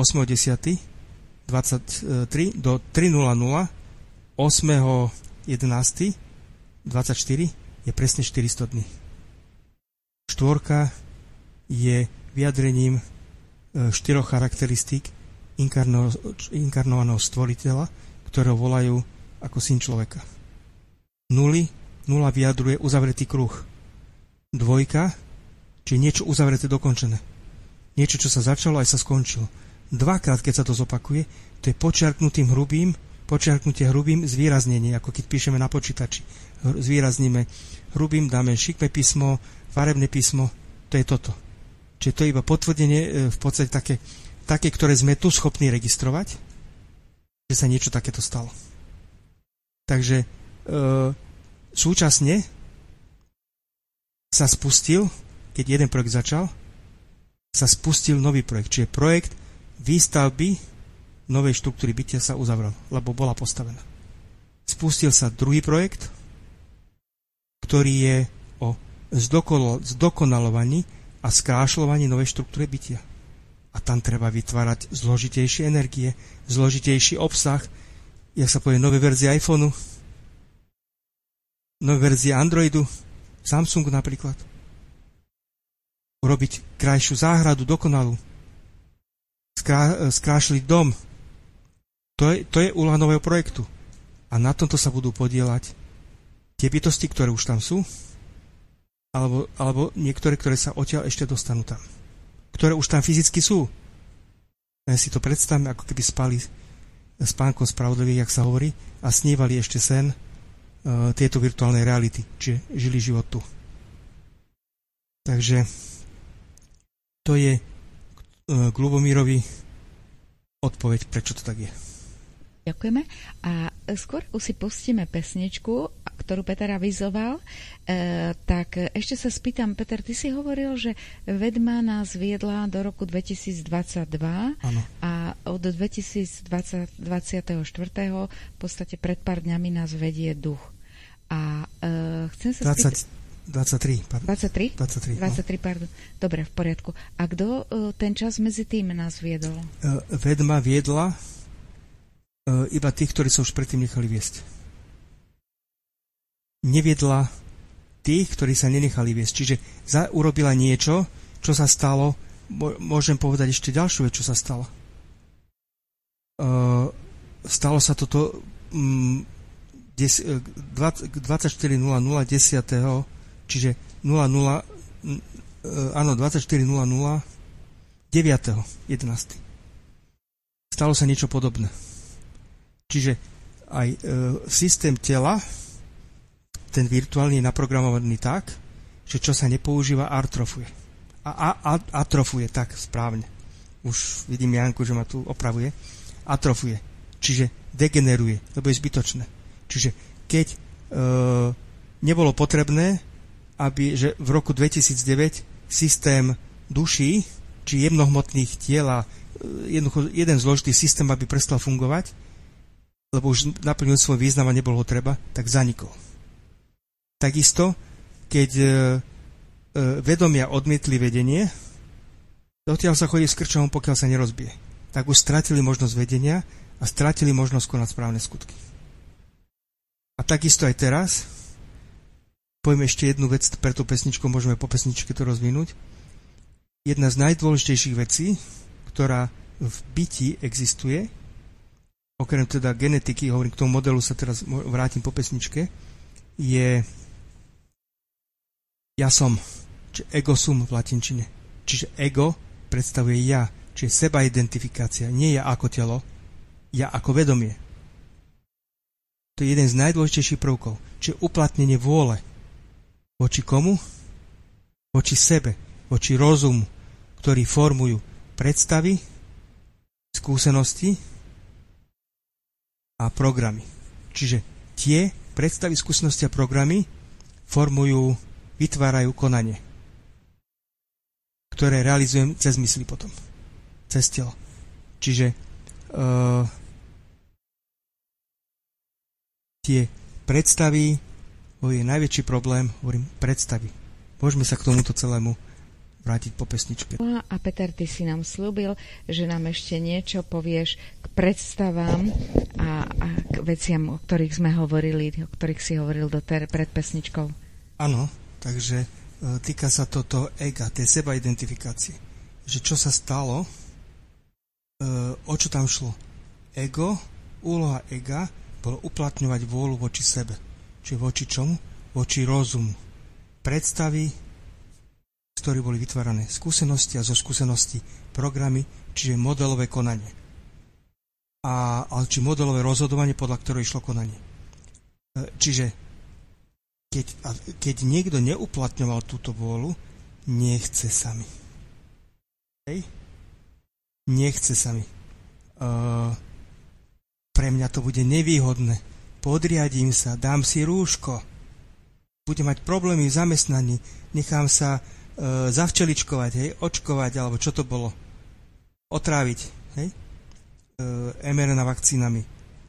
8.10.23 do 3.00 8.11.24 je presne 400 dní. Štvorka je vyjadrením 4 charakteristík inkarnovaného stvoriteľa, ktorého volajú ako syn človeka. Nula vyjadruje uzavretý kruh. Dvojka, či niečo uzavreté, dokončené. Niečo, čo sa začalo, aj sa skončilo. Dvakrát, keď sa to zopakuje, to je počiarknutie hrubým zvýraznenie, ako keď píšeme na počítači. Zvýrazníme hrubým, dáme šikmé písmo, farebné písmo, to je toto. Čiže to je iba potvrdenie, v podstate také, ktoré sme tu schopní registrovať, že sa niečo takéto stalo. Takže súčasne sa spustil, keď jeden projekt začal, sa spustil nový projekt, čiže projekt výstavby novej štruktúry bytia sa uzavrel, lebo bola postavená. Spustil sa druhý projekt, ktorý je o zdokonalovaní a skrášľovaní novej štruktúry bytia. A tam treba vytvárať zložitejšie energie, zložitejší obsah, jak sa povie, nové verzie iPhoneu, nové verzie Androidu, Samsungu napríklad. Urobiť krajšiu záhradu, dokonalú. Skrášliť dom. To je úloha nového projektu. A na tomto sa budú podieľať tie bytosti, ktoré už tam sú, alebo niektoré, ktoré sa odtiaľ ešte dostanú tam. Ktoré už tam fyzicky sú. Ja si to predstavme, ako keby spali spánkom spravodlivých, jak sa hovorí, a snívali ešte sen tieto virtuálnej reality, čiže žili život tu. Takže to je k Ľubomírovi odpoveď, prečo to tak je. Ďakujeme. A skôr si pustíme pesničku, ktorú Peter avizoval, tak ešte sa spýtam, Peter, ty si hovoril, že vedma nás viedla do roku 2022. Áno. A od 2024. v podstate pred pár dňami nás vedie duch. A chcem sa spýtať... 23, pardon. Dobre, v poriadku. A kto ten čas medzi tým nás viedol? Vedma viedla iba tých, ktorí sa už predtým nechali viesť. Neviedla tých, ktorí sa nenechali viesť. Čiže urobila niečo, čo sa stalo, môžem povedať ešte ďalšiu vec, čo sa stalo. Stalo sa toto 24.00 10. Čiže 24.00 9.11. Stalo sa niečo podobné. Čiže aj systém tela, ten virtuálny je naprogramovaný tak, že čo sa nepoužíva, atrofuje. Atrofuje, tak správne. Už vidím Janku, že ma tu opravuje. Atrofuje. Čiže degeneruje, lebo je zbytočné. Čiže keď nebolo potrebné, že v roku 2009 systém duší, či jemnohmotných tiel a jeden zložitý systém, aby prestal fungovať, lebo už naplnil svoj význam a nebolo ho treba, tak zanikol. Takisto, keď vedomia odmietli vedenie, dotiaľ sa chodí s krčom, pokiaľ sa nerozbije. Tak už stratili možnosť vedenia a stratili možnosť konať správne skutky. A takisto aj teraz, poviem ešte jednu vec, pre tú pesničku môžeme po pesničke to rozvinúť. Jedna z najdôležitejších vecí, ktorá v byti existuje, okrem teda genetiky, hovorím, k tomu modelu sa teraz vrátim po pesničke, je ja som, či ego sum v latinčine. Čiže ego predstavuje ja, čiže seba identifikácia, nie ja ako telo, ja ako vedomie. To je jeden z najdôležitejších prvkov, čiže uplatnenie vôle. Voči komu? Voči sebe, voči rozumu, ktorí formujú predstavy, skúsenosti a programy. Čiže tie predstavy, skúsenosti a programy vytvárajú konanie, ktoré realizujem cez mysli potom, cez telo. Čiže Tie predstavy, je najväčší problém, hovorím, predstavy. Môžeme sa k tomuto celému vrátiť po pesničke. A Peter, ty si nám slúbil, že nám ešte niečo povieš k predstavám a k veciam, o ktorých sme hovorili, o ktorých si hovoril pred pesničkou. Áno, takže týka sa toto ega, tej sebaidentifikácie. Že čo sa stalo, o čo tam šlo. Ego, úloha ega bolo uplatňovať vôľu voči sebe. Čiže voči čomu? Voči rozumu. Predstavy, z ktorých boli vytvárané skúsenosti a zo skúseností programy, čiže modelové konanie. Či modelové rozhodovanie, podľa ktorého išlo konanie. Čiže keď niekto neuplatňoval túto vôľu, nechce sa mi. Hej? Nechce sa mi. Pre mňa to bude nevýhodné. Podriadím sa, dám si rúško. Budem mať problémy v zamestnaní. Nechám sa zavčeličkovať, hej? Očkovať, alebo čo to bolo? Otráviť, hej? mRNA vakcínami.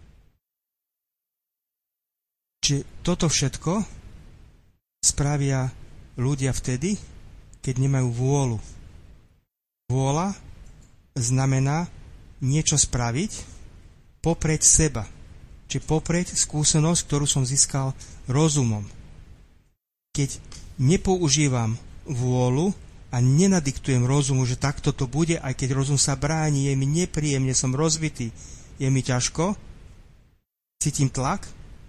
Čiže toto všetko spravia ľudia vtedy, keď nemajú vôľu. Vôľa znamená niečo spraviť, popreť seba. Čiže popreť skúsenosť, ktorú som získal rozumom. Keď nepoužívam vôľu a nenadiktujem rozumu, že takto to bude, aj keď rozum sa bráni, je mi nepríjemne, som rozbitý, je mi ťažko, cítim tlak,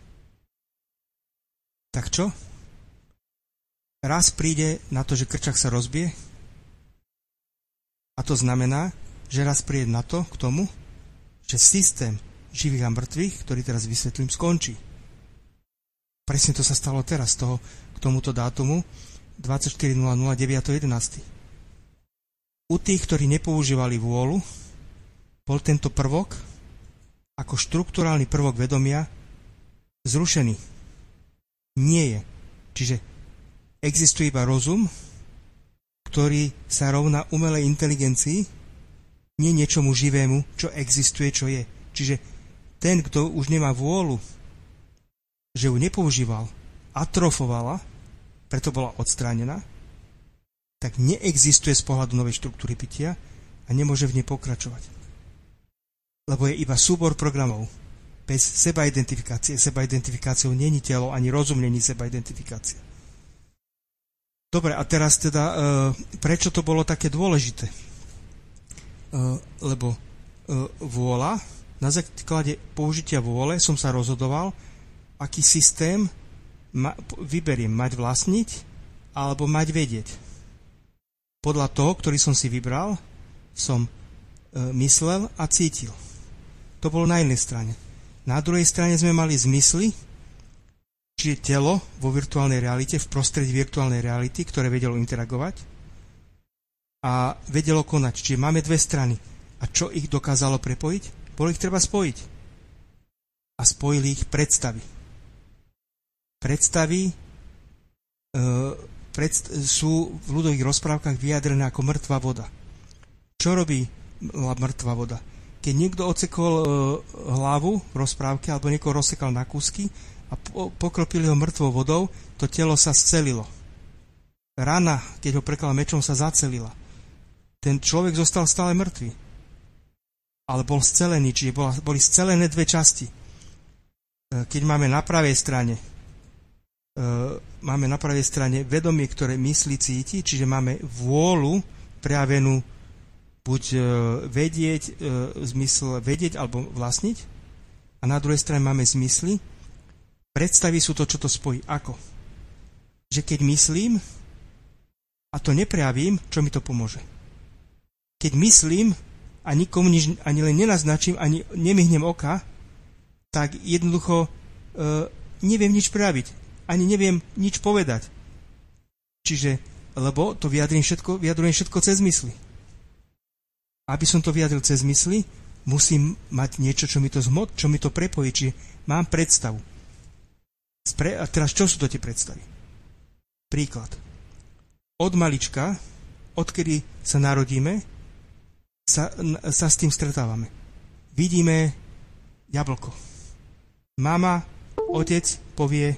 tak čo? Raz príde na to, že krčak sa rozbije, a to znamená, že raz príde na to, k tomu, že systém živých a mŕtvych, ktorý teraz vysvetlím, skončí. Presne to sa stalo teraz, k tomuto dátumu 24.00.9.11. U tých, ktorí nepoužívali vôľu, bol tento prvok ako štrukturálny prvok vedomia zrušený. Nie je. Čiže existuje iba rozum, ktorý sa rovná umelej inteligencii, nie niečomu živému, čo existuje, čo je. Čiže ten, kto už nemá vôľu, že ju nepoužíval, atrofovala, preto bola odstránená, tak neexistuje z pohľadu novej štruktúry bytia a nemôže v nej pokračovať. Lebo je iba súbor programov. Bez sebaidentifikácie. Sebaidentifikáciou není telo, ani rozum není sebaidentifikácia. Dobre, a teraz teda, prečo to bolo také dôležité? Lebo vôľa, na základe použitia vôle som sa rozhodoval, aký systém vyberiem, mať vlastniť alebo mať vedieť. Podľa toho, ktorý som si vybral, som myslel a cítil. To bolo na jednej strane. Na druhej strane sme mali zmysly, čiže telo vo virtuálnej realite, v prostredí virtuálnej reality, ktoré vedelo interagovať a vedelo konať. Čiže máme dve strany. A čo ich dokázalo prepojiť? Bolo ich treba spojiť. A spojili ich predstavy. Predstavy sú v ľudových rozprávkach vyjadrené ako mŕtva voda. Čo robí mŕtva voda? Keď niekto odsekol hlavu v rozprávke alebo niekoho rozsekal na kúsky a pokropili ho mŕtvou vodou, to telo sa scelilo. Rana, keď ho preklal mečom, sa zacelila. Ten človek zostal stále mŕtvý. Ale bol scelený, čiže boli scelené dve časti. Keď máme na pravej strane vedomie, ktoré myslí, cíti, čiže máme vôľu prejavenú buď vedieť, zmysel vedieť alebo vlastniť, a na druhej strane máme zmysly. Predstavy sú to, čo to spojí. Ako? Že keď myslím a to neprejavím, čo mi to pomôže? Keď myslím a nikomu nič ani len nenaznačím, ani nemihnem oka, tak jednoducho neviem nič prejaviť. Ani neviem nič povedať. Čiže, lebo to vyjadrujem všetko cez mysly. Aby som to vyjadril cez mysly, musím mať niečo, čo mi to prepojí. Čiže mám predstavu. A teraz, čo sú to tie predstavy? Príklad. Od malička, odkedy sa narodíme, sa s tým stretávame. Vidíme jablko. Mama otec povie,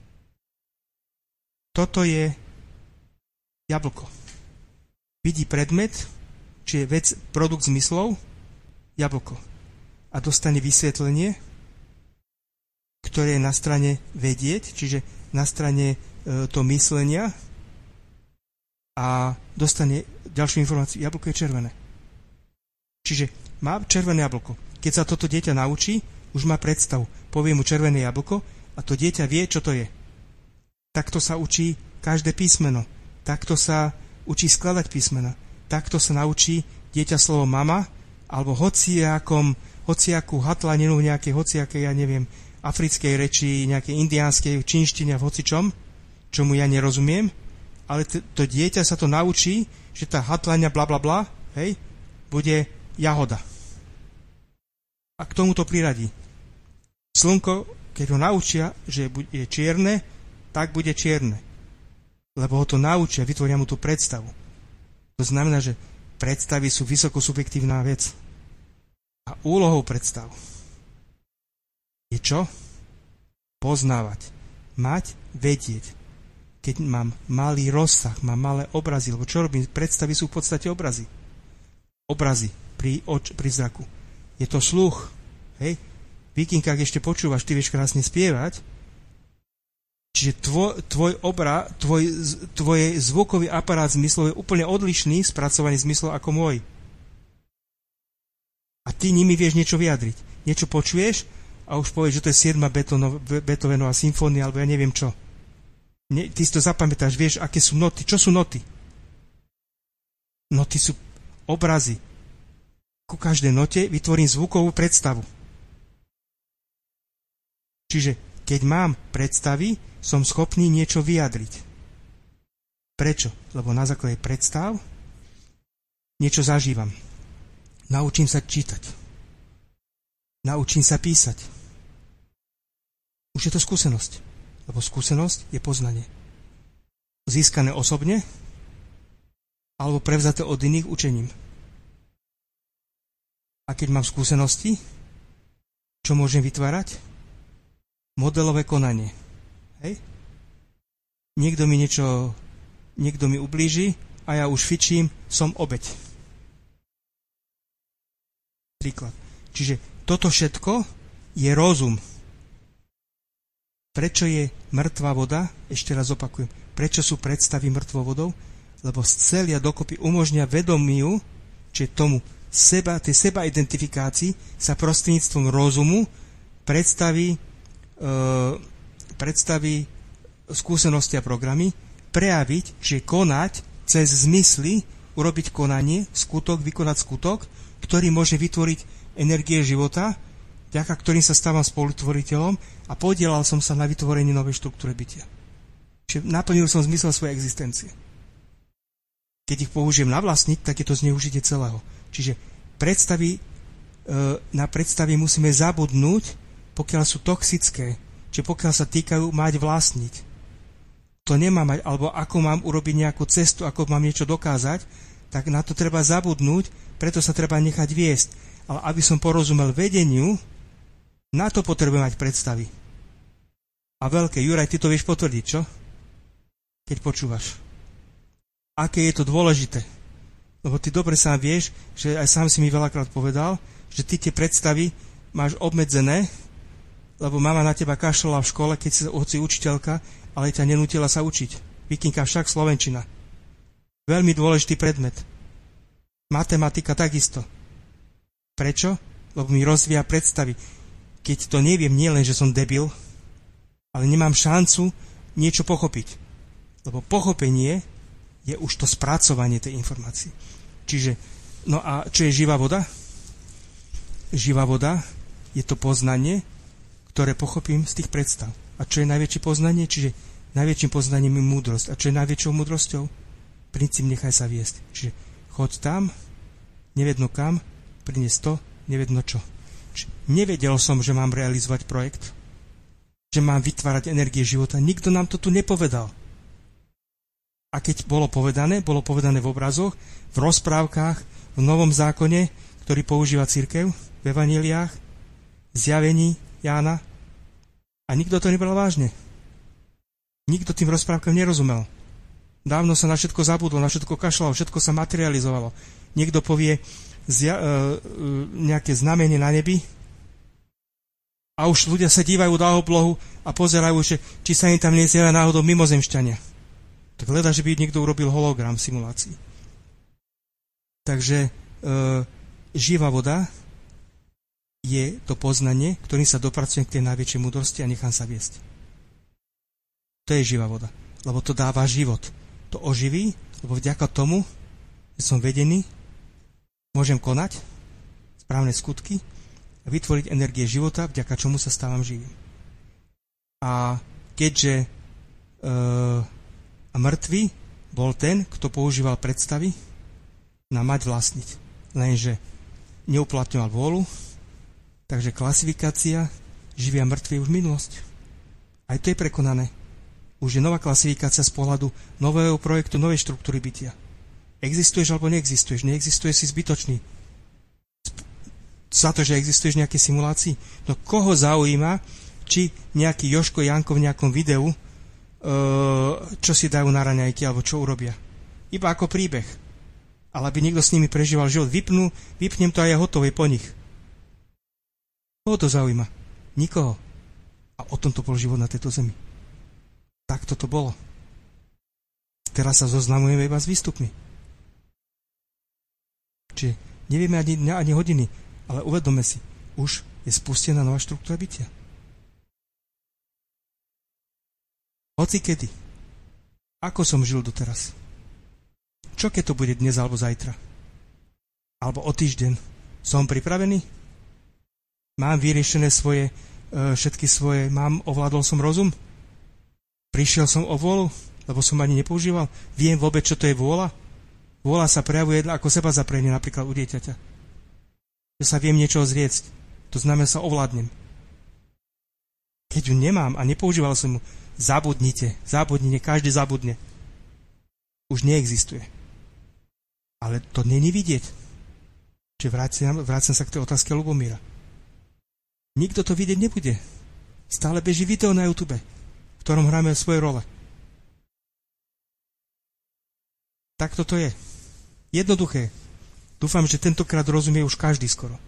toto je jablko. Vidí predmet, či je vec, produkt zmyslov, jablko. A dostane vysvetlenie, ktoré je na strane vedieť, čiže na strane to myslenia, a dostane ďalšiu informáciu. Jablko je červené. Čiže má červené jablko. Keď sa toto dieťa naučí, už má predstavu. Povie mu červené jablko a to dieťa vie, čo to je. Takto sa učí každé písmeno. Takto sa učí skladať písmena. Takto sa naučí dieťa slovo mama, alebo hociakú hatlaninu v nejakej hociakej, ja neviem, africkej reči, nejakej indiánskej, čínštine, v hocičom, čomu ja nerozumiem, ale to dieťa sa to naučí, že tá hatlania bla bla bla, hej, bude jahoda. A k tomu to priradí. Slnko, keď ho naučia, že je čierne, tak bude čierne. Lebo ho to naučia, vytvoria mu tú predstavu. To znamená, že predstavy sú vysoko subjektívna vec. A úlohou predstav je čo? Poznávať. Mať, vedieť. Keď mám malý rozsah, mám malé obrazy, lebo čo robím? Predstavy sú v podstate obrazy. Obrazy pri zraku. Je to sluch. Hej? Viking, ak ešte počúvaš, ty vieš krásne spievať. Čiže tvoj zvukový aparát zmyslov je úplne odlišný, spracovaný zmyslov ako môj. A ty nimi vieš niečo vyjadriť. Niečo počuješ a už povieš, že to je 7. Beethovenová symfónia, alebo ja neviem čo. Ty si to zapamätáš, vieš, aké sú noty. Čo sú noty? Noty sú obrazy. Ku každej note vytvorím zvukovú predstavu. Čiže keď mám predstavy, som schopný niečo vyjadriť. Prečo? Lebo na základe predstav niečo zažívam. Naučím sa čítať. Naučím sa písať. Už je to skúsenosť. Lebo skúsenosť je poznanie. Získané osobne alebo prevzaté od iných učením. A keď mám skúsenosti, čo môžem vytvárať? Modelové konanie. Hej? Niekto mi ublíži a ja už fičím, som obeť. Príklad. Čiže toto všetko je rozum. Prečo je mŕtva voda? Ešte raz opakujem. Prečo sú predstavy mŕtvou vodou? Lebo celia dokopy umožňa vedomiu, že tej seba identifikácii sa prostredníctvom rozumu predstaví skúsenosti a programy, prejaviť, že konať cez zmysly, urobiť konanie, vykonať skutok, ktorý môže vytvoriť energie života, vďaka ktorým sa stávam spolutvoriteľom a podielal som sa na vytvorení novej štruktúry bytia. Čiže naplnil som zmysel svojej existencie. Keď ich použijem navlastniť, tak je to zneužitie celého. Čiže na predstavy musíme zabudnúť, pokiaľ sú toxické, či pokiaľ sa týkajú mať vlastniť. To nemám mať, alebo ako mám urobiť nejakú cestu, ako mám niečo dokázať, tak na to treba zabudnúť, preto sa treba nechať viesť. Ale aby som porozumel vedeniu, na to potrebujem mať predstavy. A veľké. Juraj, ty to vieš potvrdiť, čo? Keď počúvaš. Aké je to dôležité. Lebo ty dobre sám vieš, že aj sám si mi veľakrát povedal, že ty tie predstavy máš obmedzené, lebo mama na teba kašľala v škole, keď si učiteľka, ale ťa nenútila sa učiť. Vikinka však slovenčina. Veľmi dôležitý predmet. Matematika takisto. Prečo? Lebo mi rozvíja predstavy. Keď to neviem, nie len, že som debil, ale nemám šancu niečo pochopiť. Lebo pochopenie je už to spracovanie tej informácie. Čiže, no a čo je živá voda? Živá voda je to poznanie, ktoré pochopím z tých predstav. A čo je najväčšie poznanie? Čiže najväčším poznaním je múdrosť. A čo je najväčšou múdrosťou? Princíp nechaj sa viesť. Čiže choď tam, nevedno kam, priniesť to, nevedno čo. Nevedel som, že mám realizovať projekt, že mám vytvárať energie života. Nikto nám to tu nepovedal. A keď bolo povedané v obrazoch, v rozprávkach, v Novom zákone, ktorý používa cirkev, v evanjeliách, zjavení Jána, A nikto to nebral vážne. Nikto tým rozprávkam nerozumel. Dávno sa na všetko zabudlo, na všetko kašľalo, všetko sa materializovalo. Niekto povie nejaké znamenie na nebi a už ľudia sa dívajú na oblohu a pozerajú, či sa im tam nezjavia náhodou mimozemšťania. Tak hľadá, že by niekto urobil hologram v simulácii. Takže živá voda je to poznanie, ktorým sa dopracujem k tej najväčšej múdrosti a nechám sa viesť. To je živá voda, lebo to dáva život. To oživí, lebo vďaka tomu, že som vedený, môžem konať správne skutky a vytvoriť energie života, vďaka čomu sa stávam živým. A keďže mŕtvy bol ten, kto používal predstavy na mať vlastniť. Lenže neuplatňoval vôľu, takže klasifikácia živia mŕtvy je už minulosť. Aj to je prekonané. Už je nová klasifikácia z pohľadu nového projektu, novej štruktúry bytia. Existuješ alebo neexistuješ? Neexistuješ, si zbytočný. Za to, že existuješ v nejakej simulácii? No koho zaujíma, či nejaký Jožko Janko v nejakom videu čo si dajú na raňajky alebo čo urobia. Iba ako príbeh. Ale aby niekto s nimi prežíval život, vypnem to a je hotové po nich. Koho to zaujíma? Nikoho. A o tom to bol život na tejto zemi. Tak toto bolo. Teraz sa zoznamujeme iba s výstupmi. Čiže nevieme ani dňa, ani hodiny, ale uvedome si, už je spustená nová štruktúra bytia. Hoci kedy. Ako som žil doteraz? Čo keď to bude dnes alebo zajtra? Alebo o týždeň? Som pripravený? Mám vyriešené všetky svoje, ovládol som rozum? Prišiel som o vôľu, lebo som ani nepoužíval? Viem vôbec, čo to je vôľa? Vôľa sa prejavuje ako seba zaprenie, napríklad u dieťaťa. Že sa viem niečo zriecť. To znamená, sa ovládnem. Keď ju nemám a nepoužíval som ju, zabudnite, každý zabudne. Už neexistuje. Ale to není vidieť. Čiže vrácam sa k tej otázke Lubomíra. Nikto to vidieť nebude. Stále beží video na YouTube, v ktorom hráme svoje role. Tak toto je. Jednoduché. Dúfam, že tentokrát rozumie už každý skoro.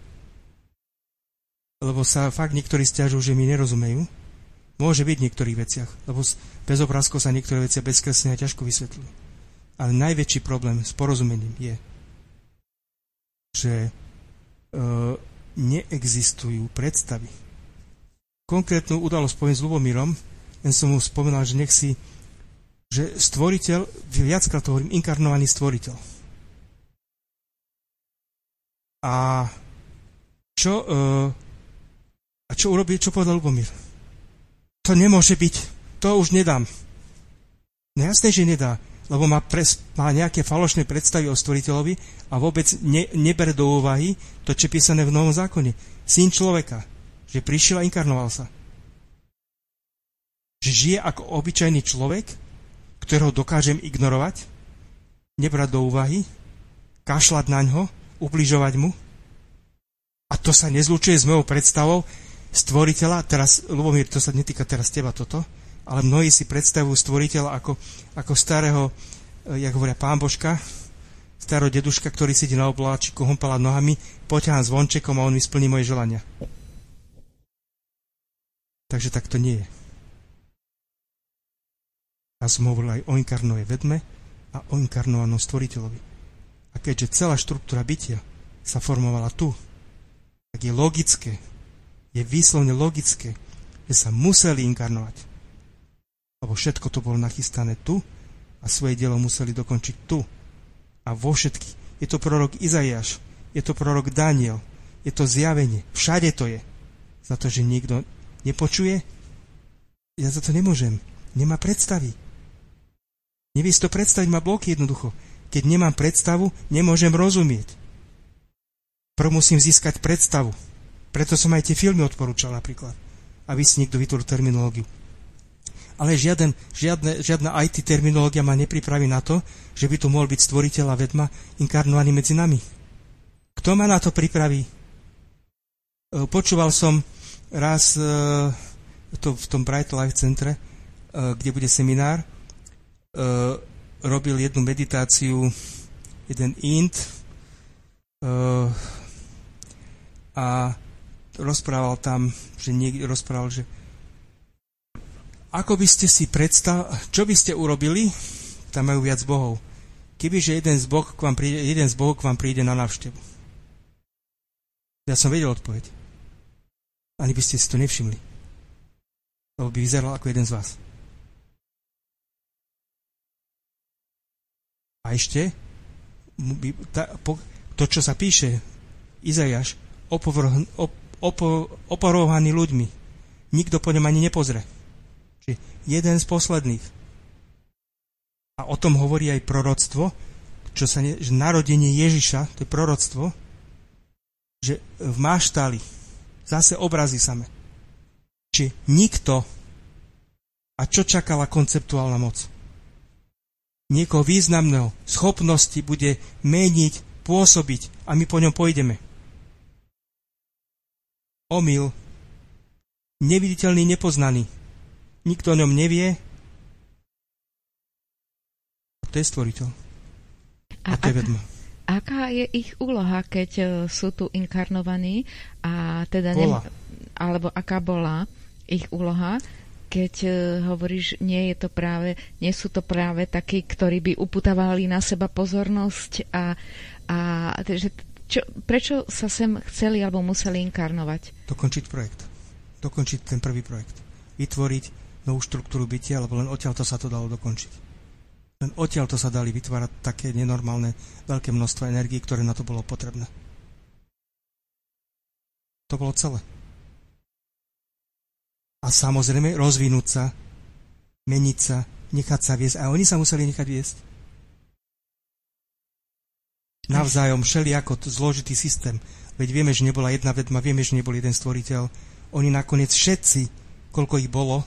Lebo sa fakt niektorí sťažujú, že mi nerozumejú. Môže byť v niektorých veciach, lebo bez obrázkov sa niektoré veci bez kreslenia ťažko vysvetľujú. Ale najväčší problém s porozumením je, že neexistujú predstavy. Konkrétnu udalosť poviem s Lubomírom, len som mu spomínal, že že stvoriteľ, viackrát to hovorím, inkarnovaný stvoriteľ. A čo urobí, čo povedal Lubomír? To nemôže byť, to už nedám. No jasné, že nedá, lebo má nejaké falošné predstavy o stvoriteľovi a vôbec nebere do úvahy to, čo je písané v Novom zákone. Syn človeka, že prišiel a inkarnoval sa. Že žije ako obyčajný človek, ktorého dokážem ignorovať, nebrať do úvahy, kašľať naňho, ubližovať mu. A to sa nezlučuje s mojou predstavou stvoriteľa. Teraz, Lubomír, to sa netýka teraz teba toto, ale mnohí si predstavujú stvoriteľa ako starého, jak hovoria, pán Božka, starého deduška, ktorý sedí na obláčiku, hompala nohami, poťahám zvončekom a on mi splní moje želania. Takže tak to nie je. Ja som hovoril aj o inkarnovej vedme a o inkarnovanom stvoriteľovi. A keďže celá štruktúra bytia sa formovala tu, tak je logické, je výslovne logické, že sa museli inkarnovať. Lebo všetko to bolo nachystané tu a svoje dielo museli dokončiť tu. A vo všetky. Je to prorok Izaiáš, je to prorok Daniel, je to zjavenie. Všade to je. Za to, že niekto nepočuje, ja za to nemôžem. Nemá predstavy. Nevie si to predstaviť, má bloky jednoducho. Keď nemám predstavu, nemôžem rozumieť. Prv musím získať predstavu. Preto som aj tie filmy odporúčal napríklad. Aby si niekto vytvoril terminológiu. Ale žiadna IT terminológia ma nepripraví na to, že by to mohol byť stvoriteľ a vedma inkarnovaný medzi nami. Kto ma na to pripraví? Počúval som raz v tom Bright Life centre, kde bude seminár, robil jednu meditáciu, jeden Ind, a rozprával tam, že ako by ste si čo by ste urobili, tam majú viac bohov, kebyže jeden z bohov k vám príde na návštevu. Ja som vedel odpoveď. Ani by ste si to nevšimli. Lebo by vyzeral ako jeden z vás. A ešte to, čo sa píše Izaiáš, oporovaný ľuďmi. Nikto po ňom ani nepozre. Čiže jeden z posledných. A o tom hovorí aj proroctvo, že narodenie Ježiša, to je proroctvo, že v máštali zase obrazy samé. Čiže nikto. A čo čakala konceptuálna moc? Niekoho významného, schopnosti bude meniť, pôsobiť a my po ňom pôjdeme. Omyl. Neviditeľný, nepoznaný. Nikto o ňom nevie. To je stvoriteľ. A to je vedma. Aká je ich úloha, keď sú tu inkarnovaní a teda alebo aká bola ich úloha, keď hovoríš, nie sú to práve takí, ktorí by upútavali na seba pozornosť a prečo sa sem chceli alebo museli inkarnovať? Dokončiť projekt. Dokončiť ten prvý projekt. Vytvoriť novú štruktúru bytia, lebo len odtiaľto sa to dalo dokončiť. Len odtiaľto sa dali vytvárať také nenormálne veľké množstvo energií, ktoré na to bolo potrebné. To bolo celé. A samozrejme rozvinúť sa, meniť sa, nechať sa viesť. A oni sa museli nechať viesť. Navzájom všelijako zložitý systém. Veď vieme, že nebola jedna vedma, vieme, že nebol jeden stvoriteľ. Oni nakoniec všetci, koľko ich bolo,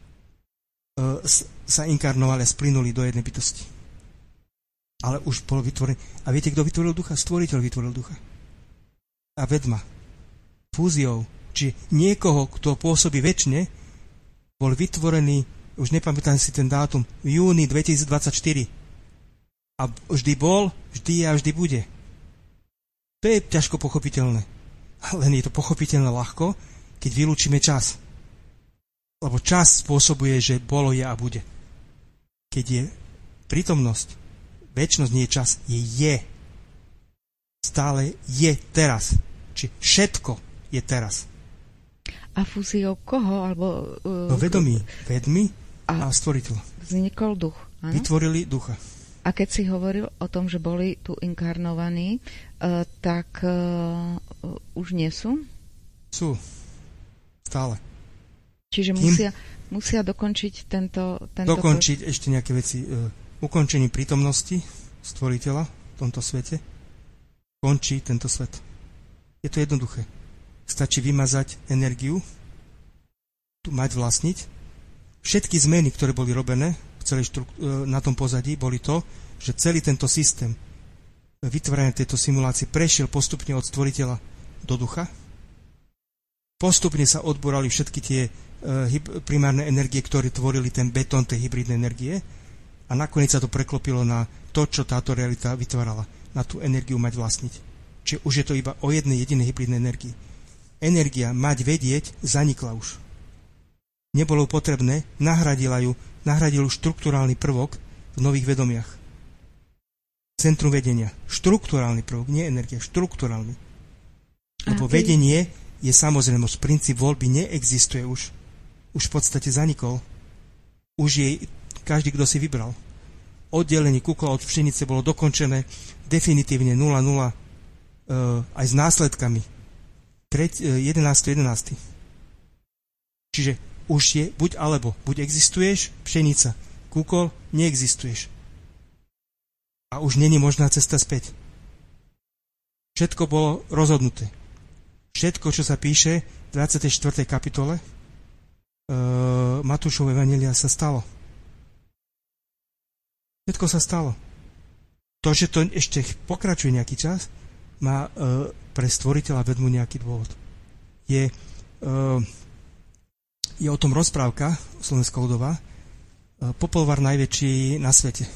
sa inkarnovali a splynuli do jednej bytosti. Ale už bolo vytvorené. A viete, kto vytvoril ducha? Stvoriteľ vytvoril ducha. A vedma. Fúziou. Čiže niekoho, kto pôsobí večne, bol vytvorený, už nepamätám si ten dátum, v júni 2024. A vždy bol, vždy je a vždy bude. To je ťažko pochopiteľné. Len je to pochopiteľné ľahko, keď vylúčime čas. Lebo čas spôsobuje, že bolo, je a bude. Keď je prítomnosť, večnosť nie je čas, je. Stále je teraz. Či všetko je teraz. A fúziou koho? Alebo, vedomí. Vedmi a stvoriteľ. Vznikol duch. Áno? Vytvorili ducha. A keď si hovoril o tom, že boli tu inkarnovaní, tak už nie sú? Sú. Stále. Čiže musia dokončiť tento... Dokončiť ešte nejaké veci. Ukončení prítomnosti stvoriteľa v tomto svete. Končí tento svet. Je to jednoduché. Stačí vymazať energiu, mať vlastniť. Všetky zmeny, ktoré boli robené na tom pozadí, boli to, že celý tento systém vytvárania tejto simulácie prešiel postupne od stvoriteľa do ducha. Postupne sa odborali všetky tie primárne energie, ktoré tvorili ten betón tej hybridnej energie a nakoniec sa to preklopilo na to, čo táto realita vytvárala. Na tú energiu mať vlastniť. Čiže už je to iba o jednej jedinej hybridnej energii. Energia mať vedieť zanikla už. Nebolo potrebné, nahradil štruktúrálny prvok v nových vedomiach. Centrum vedenia. Štruktúrálny prvok, nie energia, štruktúrálny. Lebo vedenie je samozrejmosť, princíp voľby neexistuje už. Už v podstate zanikol. Už je každý, kto si vybral. Oddelenie kukla od pšenice bolo dokončené definitívne 0,0 aj s následkami. 11.11. Čiže už je buď alebo. Buď existuješ, pšenica. Kúkol, neexistuješ. A už není možná cesta späť. Všetko bolo rozhodnuté. Všetko, čo sa píše v 24. kapitole Matúšovho evanjelia, sa stalo. Všetko sa stalo. To, že to ešte pokračuje nejaký čas, má pre stvoriteľa vedmu nejaký dôvod. Je je o tom rozprávka slovenská ľudová, Popolvar najväčší na svete.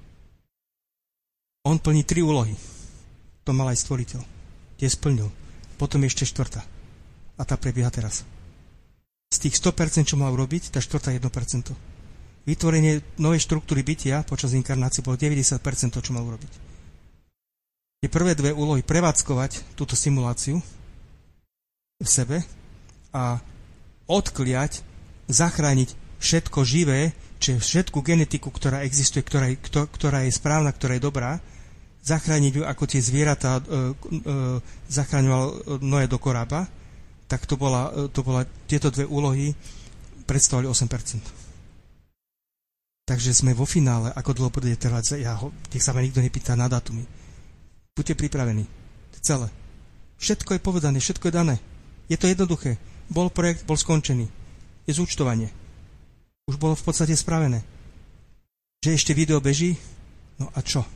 On plní 3 úlohy. To mal aj stvoriteľ. Tie splnil. Potom ešte 4. A tá prebieha teraz. Z tých 100%, čo mal urobiť, tá 4. 1%. Vytvorenie novej štruktúry bytia počas inkarnácie bolo 90% to, čo mal urobiť. Tie prvé 2 úlohy prevádzkovať túto simuláciu v sebe a odkliať, zachrániť všetko živé, čiže všetku genetiku, ktorá existuje, ktorá je správna, ktorá je dobrá, zachrániť ju, ako tie zvieratá zachraňoval Noé do korába, tak to bola tieto 2 úlohy predstavovali 8%. Takže sme vo finále, ako dlho bude trvať, nech sa ma nikto nepýta na dátumy. Buďte pripravení. Celé. Všetko je povedané, všetko je dané. Je to jednoduché. Bol projekt, bol skončený. Je zúčtovanie. Už bolo v podstate spravené. Že ešte video beží? No a čo?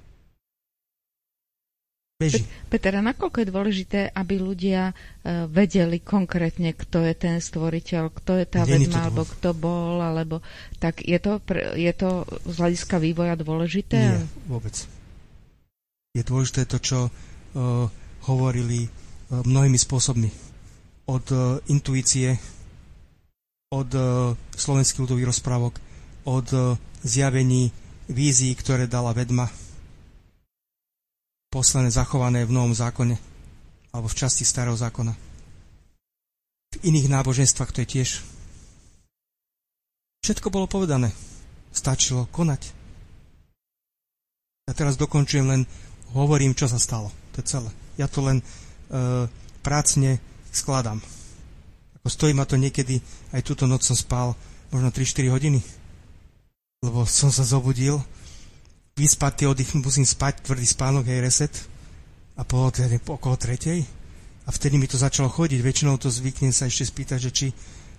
Beží. Peter, nakoľko je dôležité, aby ľudia vedeli konkrétne, kto je ten stvoriteľ, kto je tá vedma, alebo kto bol, alebo tak je to z hľadiska vývoja dôležité? Nie, vôbec. Je dôležité to, čo hovorili mnohými spôsobmi. Od intuície, od slovenských ľudových rozprávok, od zjavení vízií, ktoré dala vedma, posledné zachované v Novom zákone alebo v časti Starého zákona. V iných náboženstvách to je tiež. Všetko bolo povedané. Stačilo konať. Ja teraz dokončujem, len hovorím, čo sa stalo. To je celé. Ja to len prácne skladám. Stojí ma to niekedy, aj túto noc som spal možno 3-4 hodiny, lebo som sa zobudil, vyspatý oddych, musím spať, tvrdý spánok, hej, reset, a okolo 3:00, a vtedy mi to začalo chodiť. Väčšinou to zvyknem sa ešte spýtať, že či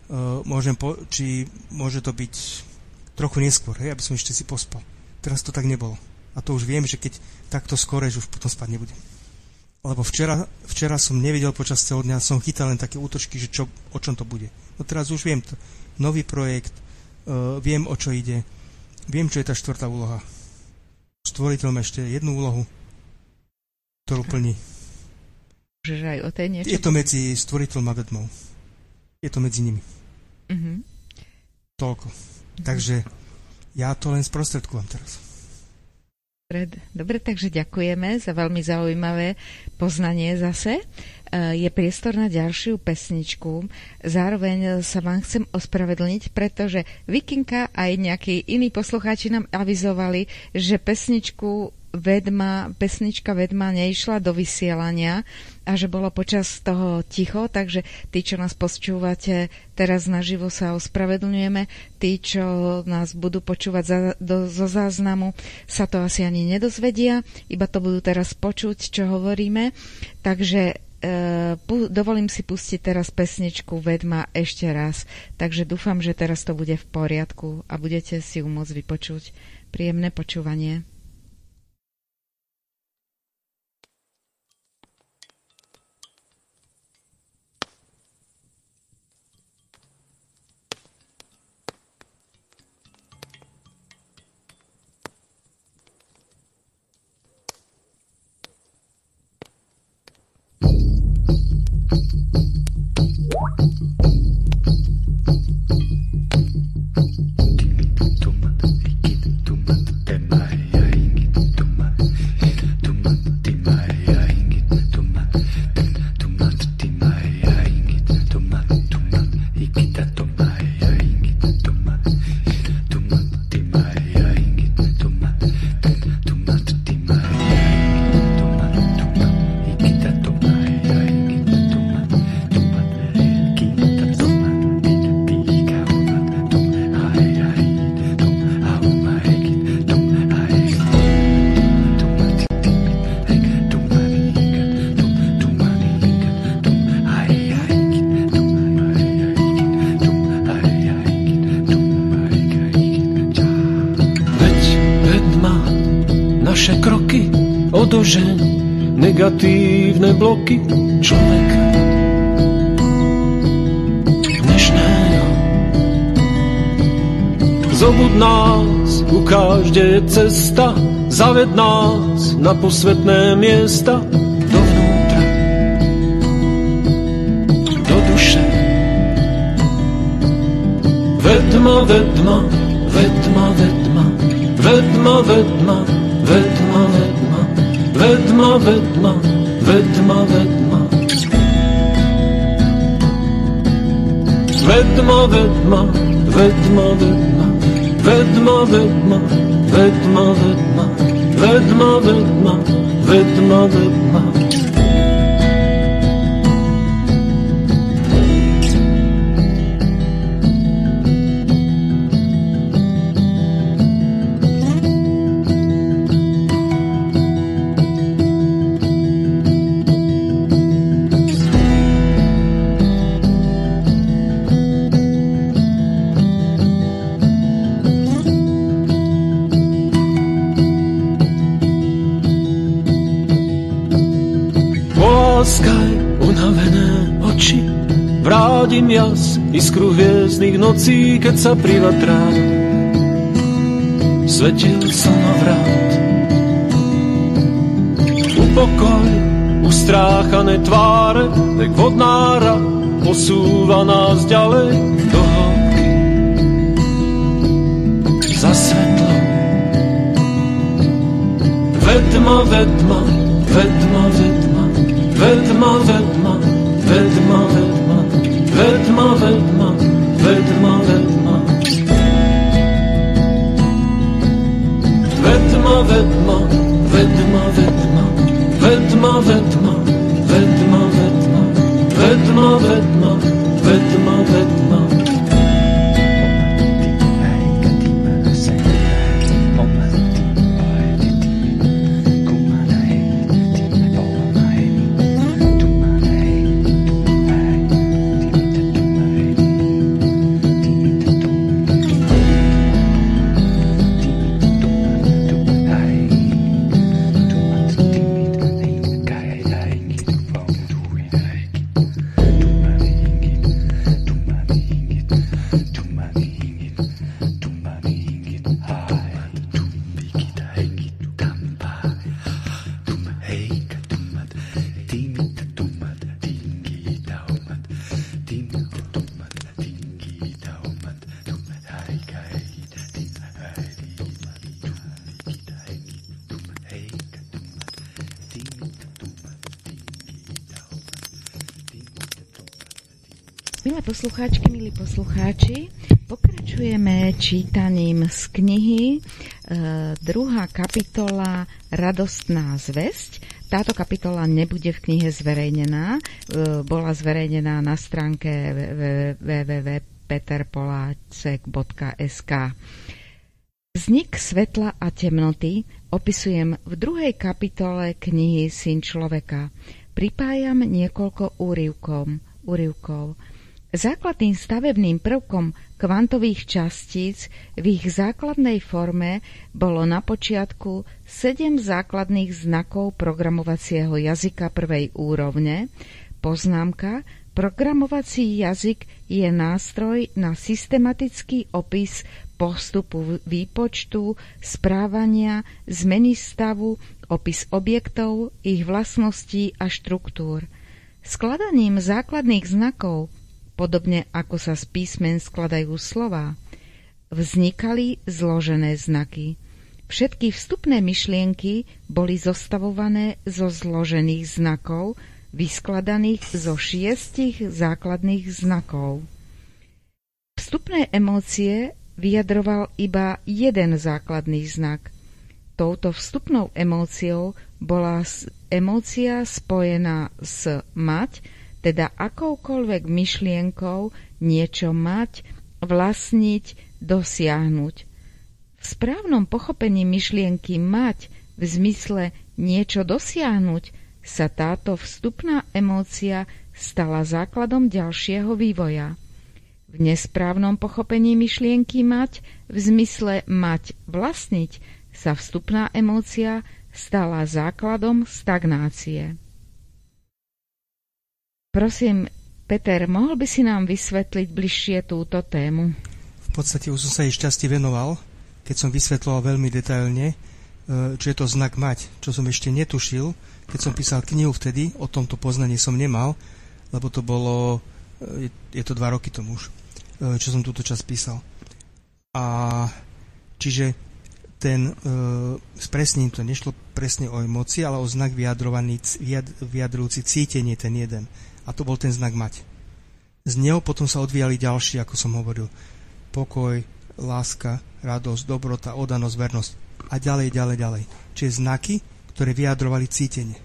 môže to byť trochu neskôr, hej, aby som ešte si pospal. Teraz to tak nebolo. A to už viem, že keď takto skore, že už potom spať nebudem. Lebo včera som nevedel počas celého dňa, som chytal len také útočky, že o čom to bude. No teraz už viem to. Nový projekt, viem, o čo ide, viem, čo je tá 4. úloha. Stvoriteľ má ešte 1 úlohu, ktorú plní. Aj o tej niečo? Je to medzi stvoriteľom a vedmou. Je to medzi nimi. Uh-huh. Toľko. Takže ja to len sprostredkujem teraz. Dobre, takže ďakujeme za veľmi zaujímavé poznanie zase. Je priestor na ďalšiu pesničku. Zároveň sa vám chcem ospravedlniť, pretože Vikinka aj nejakí iní poslucháči nám avizovali, že pesnička Vedma neišla do vysielania a že bolo počas toho ticho, takže tí, čo nás počúvate teraz naživo, sa ospravedlňujeme. Tí, čo nás budú počúvať zo záznamu, sa to asi ani nedozvedia, iba to budú teraz počuť, čo hovoríme. Takže dovolím si pustiť teraz pesničku Vedma ešte raz. Takže dúfam, že teraz to bude v poriadku a budete si ju môcť vypočuť. Príjemné počúvanie. Odožeň negatívne bloky človeka dnešného. Zobud nás, ukáž, kde je cesta, zaved nás na posvetné miesta, dovnútra, do duše. Vedma, vedma, vedma, vedma, vedma, vedma, vedma, vedma, vedma, vedma, vedma, vedma. Vedma, vedma, vedma, vedma, vedma, vedma, vedma, vedma, vedma, vedma, vedma, vedma. Vrádim jas iskru hviezdnych nocí, keď sa privatrá svetil slnovrát. Upokoj ustráchané tváre, vek vodnára posúva nás ďalej do hĺbky za svetlo. Vedma, vedma, vedma, vedma, vedma, vedma, vedma, vedma, vedma, vedma, vedma, vedma. Vedma, vedma, vedma, vedma, vedma, vedma, vedma, vedma, vedma, vedma, vedma, vedma. Milé poslucháčky, milí poslucháči, pokračujeme čítaním z knihy 2. kapitola Radostná zvesť. Táto kapitola nebude v knihe zverejnená, bola zverejnená na stránke www.peterpoláček.sk. Vznik svetla a temnoty opisujem v 2. kapitole knihy Syn človeka. Pripájam niekoľko úryvkov. Základným stavebným prvkom kvantových častíc v ich základnej forme bolo na počiatku 7 základných znakov programovacieho jazyka prvej úrovne. Poznámka: programovací jazyk je nástroj na systematický opis postupu výpočtu, správania, zmeny stavu, opis objektov, ich vlastností a štruktúr. Skladaním základných znakov, podobne ako sa z písmen skladajú slová, vznikali zložené znaky. Všetky vstupné myšlienky boli zostavované zo zložených znakov, vyskladaných zo 6 základných znakov. Vstupné emócie vyjadroval iba jeden základný znak. Touto vstupnou emóciou bola emócia spojená s mať, teda akoukoľvek myšlienkou niečo mať, vlastniť, dosiahnuť. V správnom pochopení myšlienky mať v zmysle niečo dosiahnuť sa táto vstupná emócia stala základom ďalšieho vývoja. V nesprávnom pochopení myšlienky mať v zmysle mať, vlastniť sa vstupná emócia stala základom stagnácie. Prosím, Peter, mohol by si nám vysvetliť bližšie túto tému? V podstate už som sa jej šťastie venoval, keď som vysvetloval veľmi detailne, čo je to znak mať, čo som ešte netušil. Keď som písal knihu vtedy, o tomto poznanie som nemal, lebo to bolo, je to 2 roky tomu už, čo som túto časť písal. A čiže spresním to nešlo presne o emócie, ale o znak vyjadrujúci cítenie, ten jeden. A to bol ten znak mať. Z neho potom sa odvíjali ďalší, ako som hovoril. Pokoj, láska, radosť, dobrota, oddanosť, vernosť. A ďalej. Čiže znaky, ktoré vyjadrovali cítenie.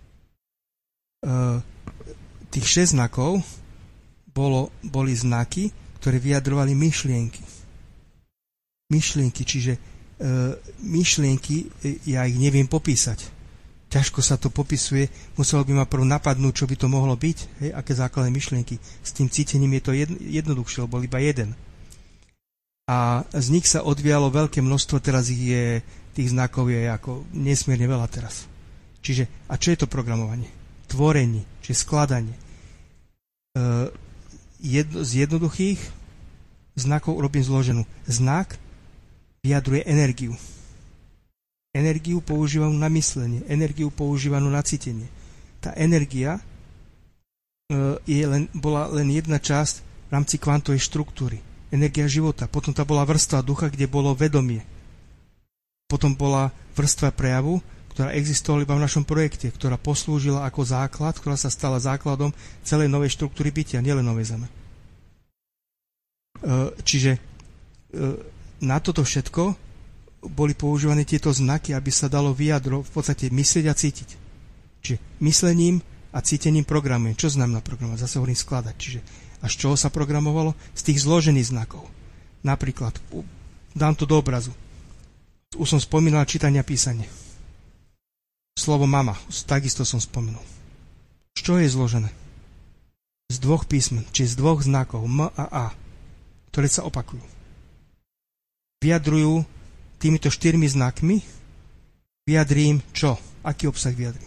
Tých 6 znakov boli znaky, ktoré vyjadrovali myšlienky. Čiže myšlienky, ja ich neviem popísať. Ťažko sa to popisuje, muselo by ma prv napadnúť, čo by to mohlo byť, hej, aké základné myšlienky. S tým cítením je to jednoduchšie, bol iba jeden. A z nich sa odvíjalo veľké množstvo, teraz tých znakov je ako nesmierne veľa teraz. Čiže, a čo je to programovanie? Tvorenie, čiže skladanie. Z jednoduchých znakov robím zloženú. Znak vyjadruje energiu. Energiu používanú na myslenie, energiu používanú na cítenie. Tá energia bola len jedna časť v rámci kvantovej štruktúry. Energia života. Potom tá bola vrstva ducha, kde bolo vedomie. Potom bola vrstva prejavu, ktorá existovala iba v našom projekte, ktorá poslúžila ako základ, ktorá sa stala základom celej novej štruktúry bytia, nielen novej zeme. Čiže na toto všetko boli používané tieto znaky, aby sa dalo vyjadro v podstate myslieť a cítiť. Čiže myslením a cítením programujem. Čo znamená programovať? Zase hovorím skladať. Čiže a z čoho sa programovalo? Z tých zložených znakov. Napríklad, dám to do obrazu. Už som spomínal čítanie a písanie. Slovo mama, takisto som spomenul. Z čoho je zložené? Z 2 písmen, či z 2 znakov M a A, ktoré sa opakujú. Vyjadrujú týmito 4 znakmi, vyjadrím čo? Aký obsah vyjadrím?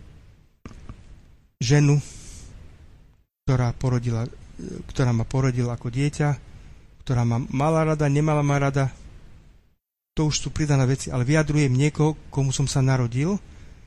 Ženu, ktorá ma porodila ako dieťa, ktorá ma mala rada, nemala ma rada. To už sú pridané veci, ale vyjadrujem niekoho, komu som sa narodil,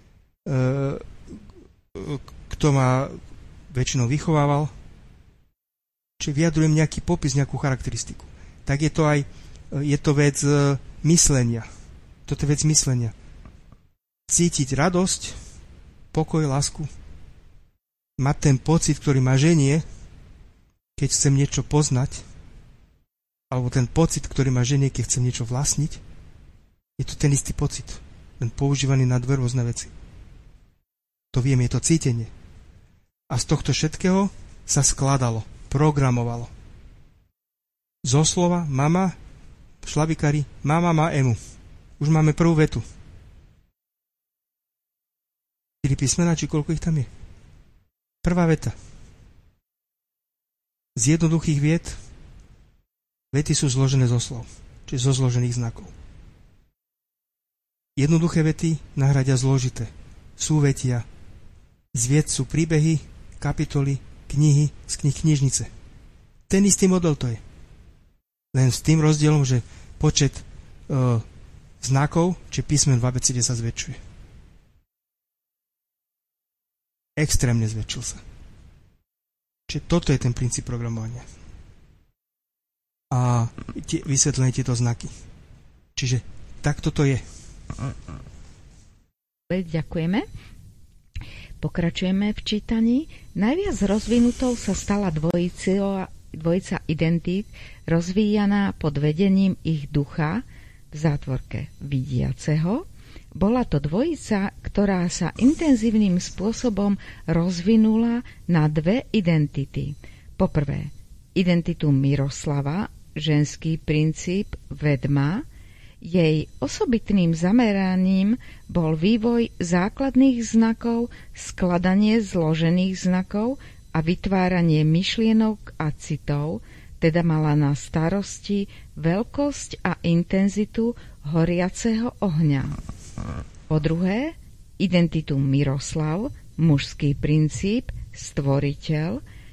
kto ma väčšinou vychovával. Čiže vyjadrujem nejaký popis, nejakú charakteristiku. Tak je to vec myslenia. Toto je vec myslenia. Cítiť radosť, pokoj, lásku. Mať ten pocit, ktorý ma ženie, keď chcem niečo poznať, alebo ten pocit, ktorý ma ženie, keď chcem niečo vlastniť, je to ten istý pocit, len používaný na 2 rôzne veci. To viem, je to cítenie. A z tohto všetkého sa skladalo, programovalo. Zo slova mama, šlabikári, mama má emu. Už máme prvú vetu. 4 písmena, či koľko ich tam je? Prvá veta. Z jednoduchých viet vety sú zložené zo slov, čiže zo zložených znakov. Jednoduché vety nahradia zložité. Súvetia. Z viet sú príbehy, kapitoly, knihy, z knih knižnice. Ten istý model to je. Len s tým rozdielom, že počet znakov, či písmen v abecede sa zväčšuje. Extrémne zväčšil sa. Čiže toto je ten princíp programovania. A vysvetlenie tieto znaky. Čiže takto to je. Ďakujeme. Pokračujeme v čítaní. Najviac rozvinutou sa stala dvojica identít, rozvíjaná pod vedením ich ducha v zátvorke vidiaceho. Bola to dvojica, ktorá sa intenzívnym spôsobom rozvinula na 2 identity. Poprvé, identitu Miroslava, ženský princíp vedma. Jej osobitným zameraním bol vývoj základných znakov, skladanie zložených znakov a vytváranie myšlienok a citov, teda mala na starosti veľkosť a intenzitu horiaceho ohňa. Po druhé, identitu Miroslav, mužský princíp, stvoriteľ.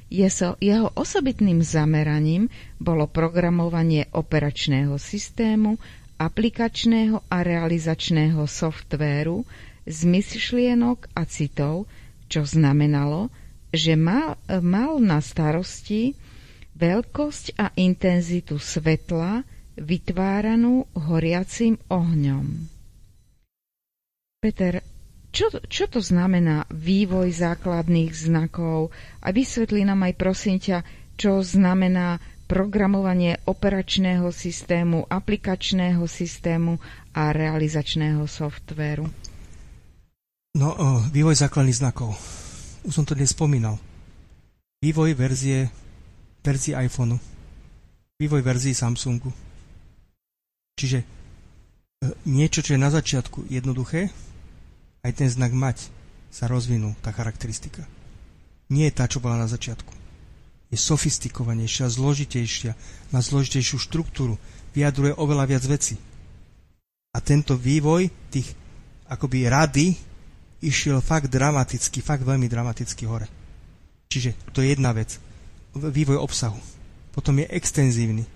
Jeho osobitným zameraním bolo programovanie operačného systému, aplikačného a realizačného softvéru z myšlienok a citov, čo znamenalo, že mal na starosti veľkosť a intenzitu svetla vytváranú horiacim ohňom. Peter, čo to znamená vývoj základných znakov? A vysvetlí nám aj, prosím ťa, čo znamená programovanie operačného systému, aplikačného systému a realizačného softvéru. No, vývoj základných znakov. Už som to dnes spomínal. Vývoj verzie iPhoneu. Vývoj verzií Samsungu. Čiže niečo, čo je na začiatku jednoduché, aj ten znak mať sa rozvinul, tá charakteristika. Nie je tá, čo bola na začiatku. Je sofistikovanejšia, zložitejšia, má zložitejšiu štruktúru, vyjadruje oveľa viac vecí. A tento vývoj tých akoby rady išiel fakt dramaticky, fakt veľmi dramaticky hore. Čiže to je jedna vec. Vývoj obsahu. Potom je extenzívny.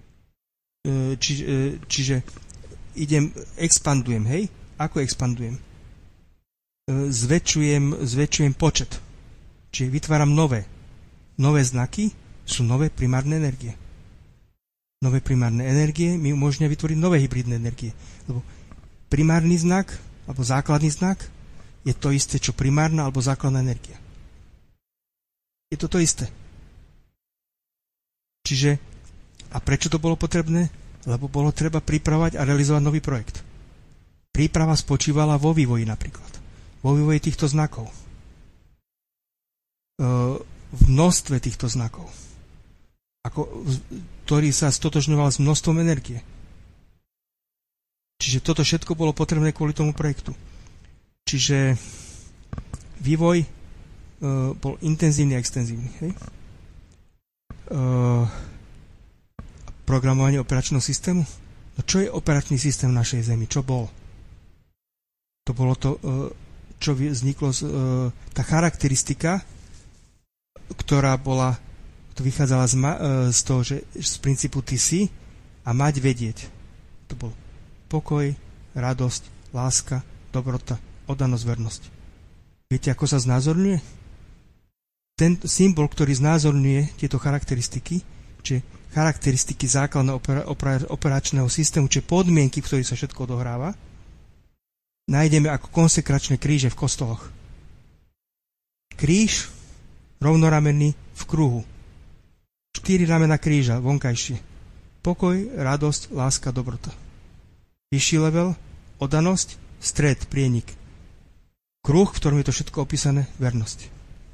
Čiže expandujem, hej? Ako expandujem? Zväčšujem počet. Čiže vytváram nové. Nové znaky sú nové primárne energie. Nové primárne energie mi umožňujú vytvoriť nové hybridné energie. Lebo primárny znak, alebo základný znak, je to isté, čo primárna alebo základná energia. Je to isté. Čiže, a prečo to bolo potrebné? Lebo bolo treba pripravať a realizovať nový projekt. Príprava spočívala vo vývoji napríklad. Vo vývoji týchto znakov. V množstve týchto znakov. Ktorý sa stotožňoval s množstvom energie. Čiže toto všetko bolo potrebné kvôli tomu projektu. Čiže vývoj bol intenzívny a extenzívny. Hej? Programovanie operačného systému? No čo je operačný systém v našej Zemi? Čo bol? To bolo to, čo vzniklo, tá charakteristika, ktorá bola, to vychádzala z toho, že z princípu ty si a mať vedieť. To bol pokoj, radosť, láska, dobrota, oddanosť, vernosť. Viete, ako sa znázorňuje? Ten symbol, ktorý znázorňuje tieto charakteristiky, čiže charakteristiky základného operačného systému, čiže podmienky, v ktorých sa všetko odohráva, nájdeme ako konsekračné kríže v kostoloch. Kríž rovnoramenný v kruhu. 4 ramena kríža vonkajšie. Pokoj, radosť, láska, dobrota. Vyšší level, oddanosť, stred, prienik. Kruh, v ktorom je to všetko opísané, vernosť.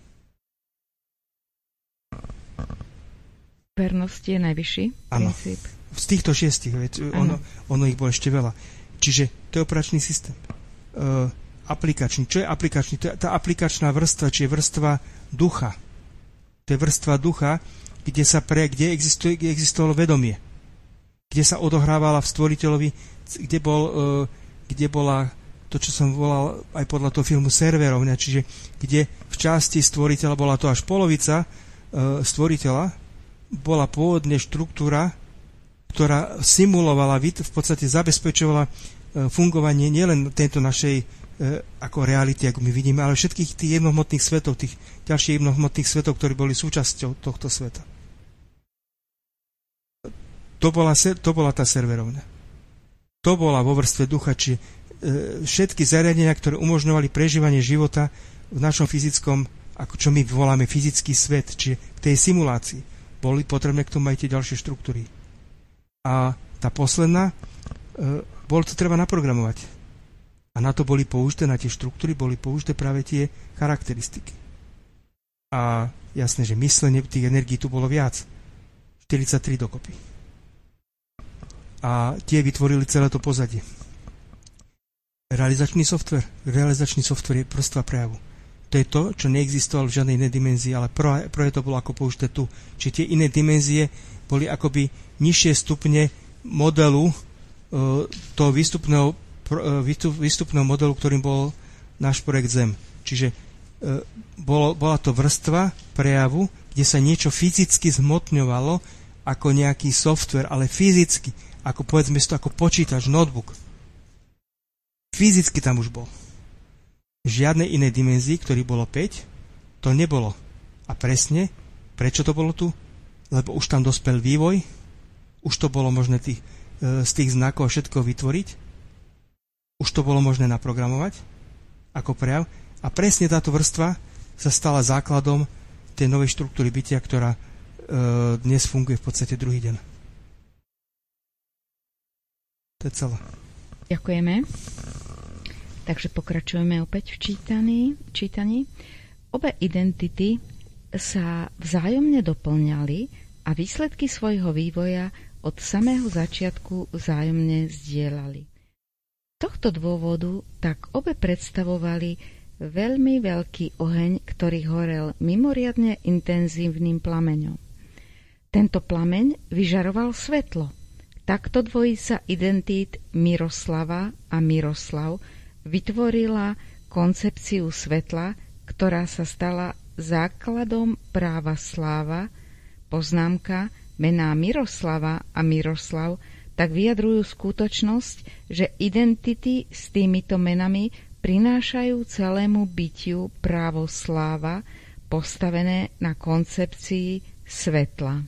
Vernosť je najvyšší princíp. Z týchto 6, ono ich bolo ešte veľa. Čiže to je operačný systém. Aplikačný. Čo je aplikačný? To je tá aplikačná vrstva, čiže vrstva ducha. To je vrstva ducha, kde existovalo vedomie. Kde sa odohrávala v stvoriteľovi, kde bola to, čo som volal aj podľa toho filmu serverovňa, čiže kde v časti stvoriteľa bola to až polovica stvoriteľa, bola pôvodne štruktúra, ktorá simulovala, v podstate zabezpečovala fungovanie nielen tejto našej ako reality, ako my vidíme, ale všetkých tých jednohmotných svetov, tých ďalších jednohmotných svetov, ktorí boli súčasťou tohto sveta. To bola tá serverovňa. To bola vo vrstve ducha, či všetky zariadenia, ktoré umožňovali prežívanie života v našom fyzickom, ako čo my voláme fyzický svet, čiže v tej simulácii, boli potrebné k tomu aj tie ďalšie štruktúry. A tá posledná, bolo to treba naprogramovať. A na to boli použité, na tie štruktúry boli použité práve tie charakteristiky. A jasné, že myslenie tých energií tu bolo viac. 43 dokopy. A tie vytvorili celé to pozadie. Realizačný software je vrstva prejavu. To je to, čo neexistovalo v žiadnej inej dimenzii, ale prvé to bolo ako použité tu. Čiže tie iné dimenzie boli akoby nižšie stupne modelu toho výstupného modelu, ktorým bol náš projekt Zem. Čiže bola to vrstva prejavu, kde sa niečo fyzicky zhmotňovalo ako nejaký software, ale fyzicky, ako povedzme si to, ako počítač, notebook. Fyzicky tam už bol. Žiadnej inej dimenzii, ktorý bolo 5, to nebolo. A presne, prečo to bolo tu? Lebo už tam dospel vývoj, už to bolo možné z tých znakov všetko vytvoriť, už to bolo možné naprogramovať ako prejav. A presne táto vrstva sa stala základom tej novej štruktúry bytia, ktorá dnes funguje v podstate druhý deň. To je celé. Ďakujeme. Takže pokračujeme opäť v čítaní. Obe identity sa vzájomne doplňali a výsledky svojho vývoja od samého začiatku vzájomne zdieľali. Z tohto dôvodu tak obe predstavovali veľmi veľký oheň, ktorý horel mimoriadne intenzívnym plameňom. Tento plameň vyžaroval svetlo. Takto dvojica identít Miroslava a Miroslav vytvorila koncepciu svetla, ktorá sa stala základom práva sláva. Poznámka: mená Miroslava a Miroslav tak vyjadrujú skutočnosť, že identity s týmito menami prinášajú celému bytiu právo sláva, postavené na koncepcii svetla.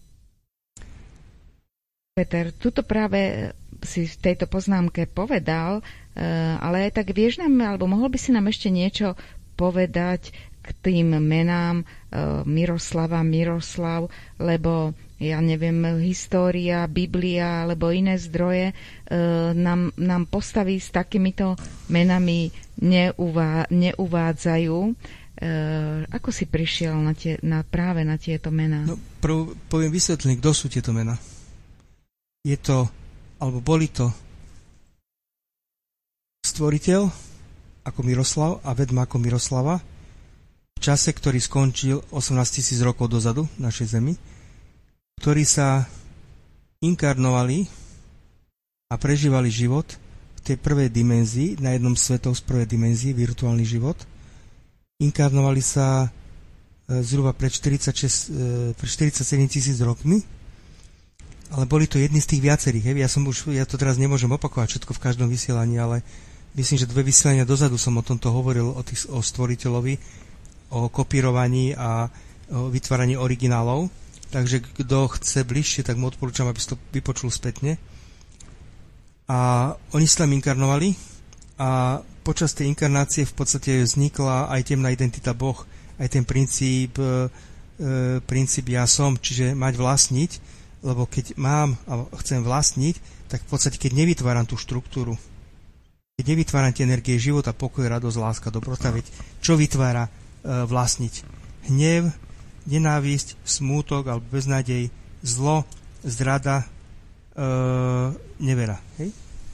Peter, tuto práve si v tejto poznámke povedal, ale tak vieš nám, alebo mohol by si nám ešte niečo povedať k tým menám Miroslava, Miroslav, lebo ja neviem, história, Biblia alebo iné zdroje nám postaví s takýmito menami neuvádzajú. Ako si prišiel práve na tieto mená? No, poviem vysvetlenie, kto sú tieto mená. Je to, alebo boli to stvoriteľ ako Miroslav a vedma ako Miroslava v čase, ktorý skončil 18 000 rokov dozadu v našej Zemi, ktorí sa inkarnovali a prežívali život v tej prvej dimenzii, na jednom svetov z prvej dimenzii, virtuálny život. Inkarnovali sa zhruba pred 47 000 rokmi, ale boli to jedni z tých viacerých. Ja to teraz nemôžem opakovať všetko v každom vysielaní, ale myslím, že 2 vysielania dozadu som o tomto hovoril, o stvoriteľovi, o kopírovaní a o vytváraní originálov. Takže kto chce bližšie, tak mu odporúčam, aby si to vypočul spätne. A oni sa tam inkarnovali a počas tej inkarnácie v podstate vznikla aj temná identita Boh, aj ten princíp ja som, čiže mať vlastniť, lebo keď mám a chcem vlastniť, tak v podstate keď nevytváram tú štruktúru, keď nevytváram tie energie života, pokoj, radosť, láska, dobrota, veď čo vytvára vlastniť? Hnev, nenávisť, smútok alebo beznádej, zlo, zrada, nevera. Hej?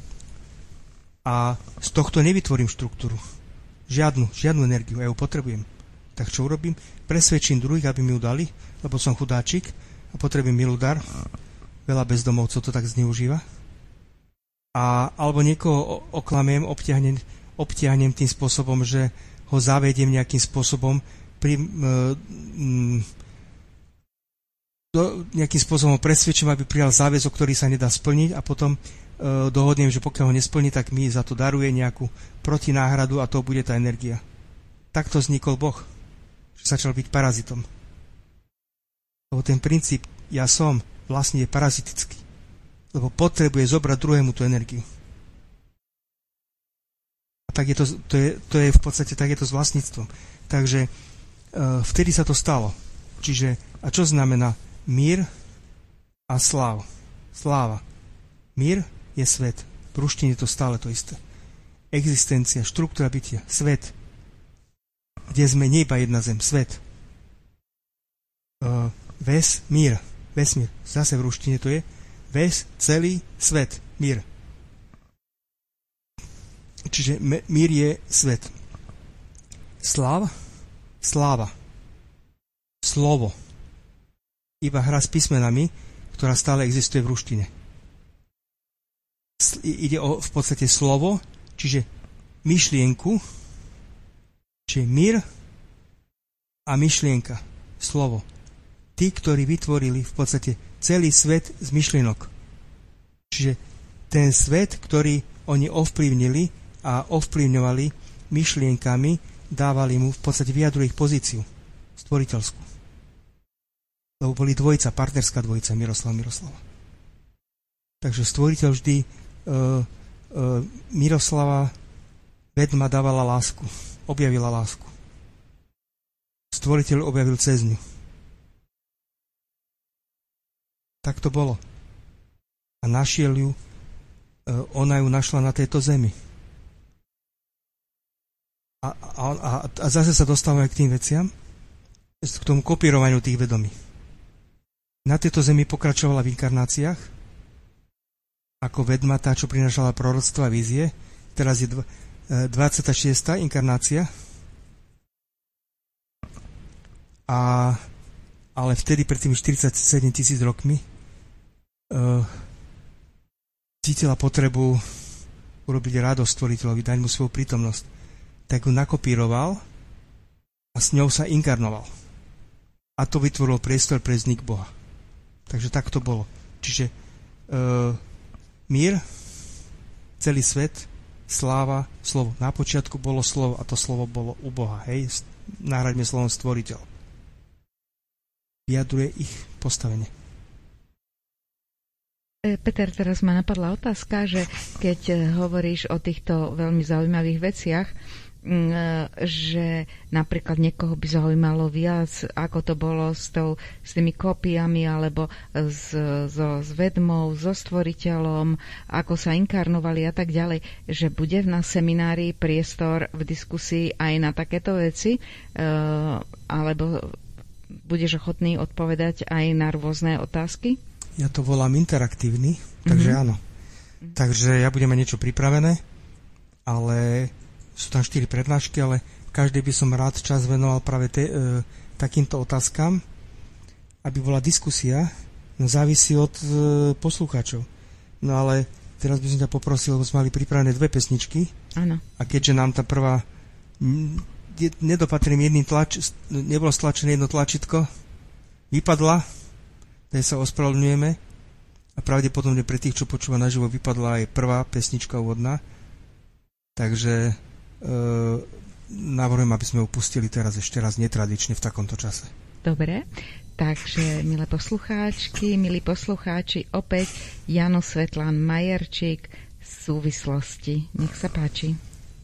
A z tohto nevytvorím štruktúru. Žiadnu energiu, ja ju potrebujem. Tak čo urobím? Presvedčím druhých, aby mi ju dali, lebo som chudáčik a potrebujem milú dar. Veľa bezdomovcov to tak zneužíva. Alebo niekoho oklamiem, obtiahnem tým spôsobom, že ho zavediem nejakým spôsobom, nejakým spôsobom presvedčím, aby prijal záväzok, ktorý sa nedá splniť, a potom dohodnem, že pokiaľ ho nesplní, tak mi za to daruje nejakú protináhradu a to bude tá energia. Takto vznikol Boh, že začal byť parazitom. Lebo ten princíp ja som vlastne je parazitický, lebo potrebuje zobrať druhému tú energiu. A tak je to je v podstate, tak je to s vlastníctvom. Takže vtedy sa to stalo. Čiže, a čo znamená mír a sláva? Mír je svet. V ruštine je to stále to isté. Existencia, štruktúra bytia, svet. Kde sme nie iba jedna zem, svet. Vesmír. Zase v ruštine to je celý svet. Mír. Čiže mír je svet. Sláva. Slovo. Iba hra s písmenami, ktorá stále existuje v ruštine. Ide o v podstate slovo, čiže myšlienku, čiže mír a myšlienka. Slovo. tí, ktorí vytvorili v podstate celý svet z myšlienok. Čiže ten svet, ktorý oni ovplyvnili a ovplyvňovali myšlienkami, dávali mu v podstate vyjadru ich pozíciu stvoriteľskú. Lebo boli dvojica, partnerská dvojica Miroslava. Takže stvoriteľ vždy Miroslava vedma dávala lásku, objavila lásku. Stvoriteľ objavil cez ňu. Tak to bolo. A našiel ju, ona ju našla na tejto zemi. A zase sa dostávame k tým veciam, k tomu kopírovaniu tých vedomí. Na tejto zemi pokračovala v inkarnáciách, ako vedma, tá, čo prinášala proroctva a vízie. Teraz je 26. inkarnácia. Ale vtedy, pred tými 47 000 rokmi, cítila potrebu urobiť radosť stvoriteľovi, dať mu svoju prítomnosť. Tak ju nakopíroval a s ňou sa inkarnoval. A to vytvorilo priestor pre vznik Boha. Takže tak to bolo. Čiže mír, celý svet, sláva, slovo. Na počiatku bolo slovo a to slovo bolo u Boha. Hej? Nahraďme slovom stvoriteľ. Vyjadruje ich postavenie. Peter, teraz ma napadla otázka, že keď hovoríš o týchto veľmi zaujímavých veciach, že napríklad niekoho by zaujímalo viac, ako to bolo s tými kópiami, alebo s vedmou, so stvoriteľom, ako sa inkarnovali a tak ďalej, že bude na seminári priestor v diskusii aj na takéto veci, alebo budeš ochotný odpovedať aj na rôzne otázky? Ja to volám interaktívny, takže áno. Takže ja budem mať niečo pripravené, ale sú tam 4 prednášky, ale každý by som rád čas venoval práve takýmto otázkam, aby bola diskusia, no závisí od poslucháčov. No ale teraz by som ťa poprosil, lebo sme mali pripravené 2 pesničky. Áno. A keďže nám tá prvá nedopatrím nebolo stlačené jedno tlačítko, vypadla, tej sa ospravedlňujeme a pravdepodobne pre tých, čo počúva naživo, vypadla aj prvá pesnička úvodná. Takže navrhujem, aby sme ju pustili teraz ešte raz netradične v takomto čase. Dobre, takže milé poslucháčky, milí poslucháči, opäť Jano Svetlán Majerčík v súvislosti. Nech sa páči.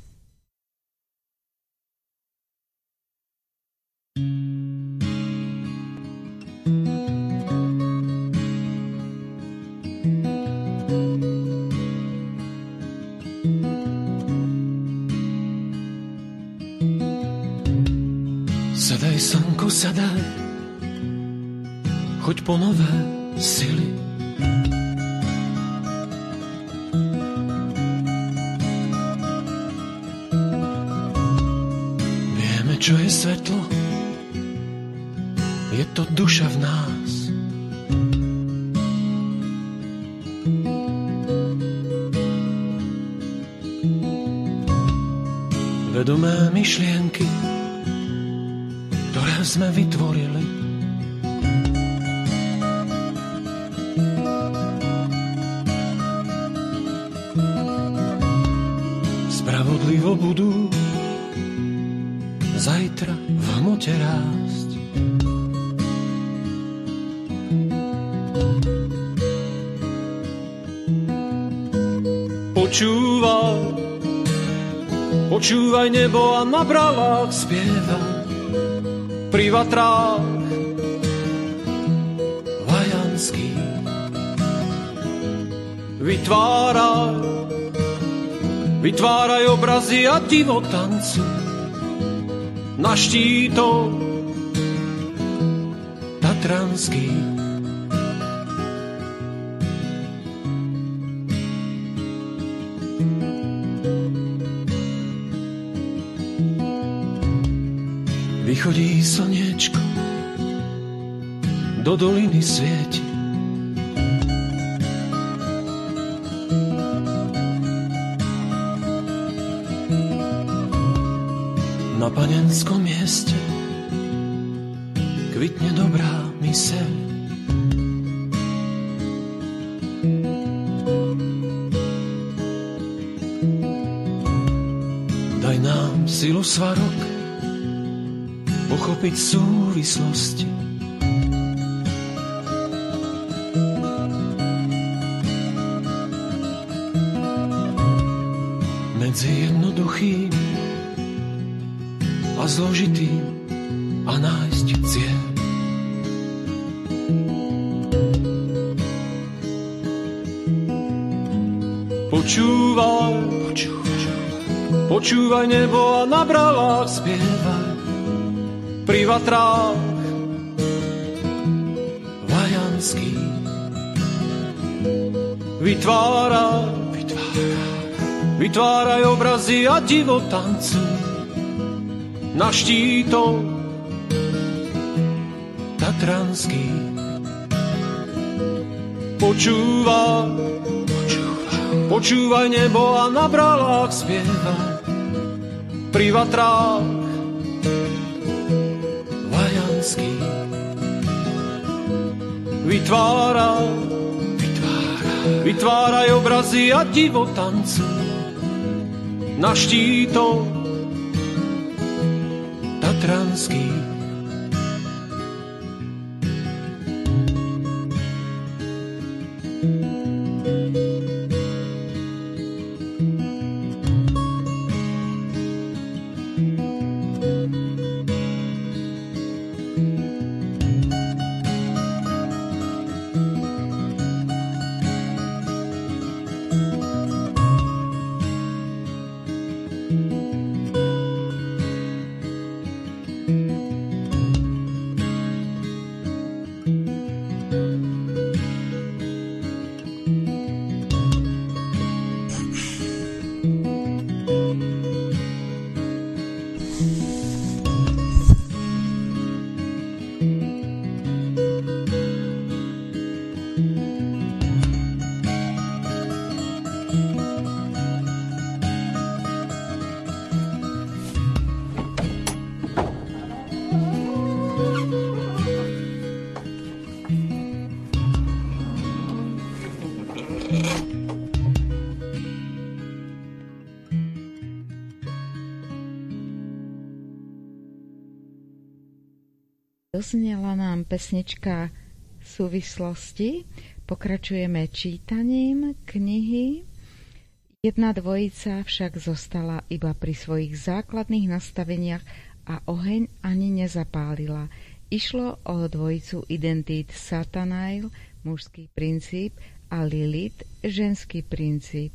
Sadaj, slnko, sadaj, choď po nové sily. Vieme, čo je svetlo, je to duša v nás. Vedomé myšlienky, ktoré sme vytvorili. Spravodlivo budú zajtra v hmote rásť. Počúvaj nebo a na bralách spievaj. Pri vatrách vajanských vytváraj obrazy a divo tancu na štítoch tatranských. Vychodí slniečko, do doliny svieti. Na panenskom mieste kvitne dobrá myseľ. Daj nám silu svarok pochopiť súvislosti. Medzi jednoduchým a zložitým a nájsť cieľ. Počúvaj nebo a na bralách spievaj, pri vatrách vajanských. Vytváraj obrazy a divo tancuj na štítoch tatranských. Počúvaj nebo a na bralách spievaj, pri vatrách vajanských. Vytváraj obrazy a divo tancuj na štítoch tatranských. Doznela nám pesnička Súvislosti. Pokračujeme čítaním knihy. Jedna dvojica však zostala iba pri svojich základných nastaveniach a oheň ani nezapálila. Išlo o dvojicu identít Satanael, mužský princíp, a Lilith, ženský princíp.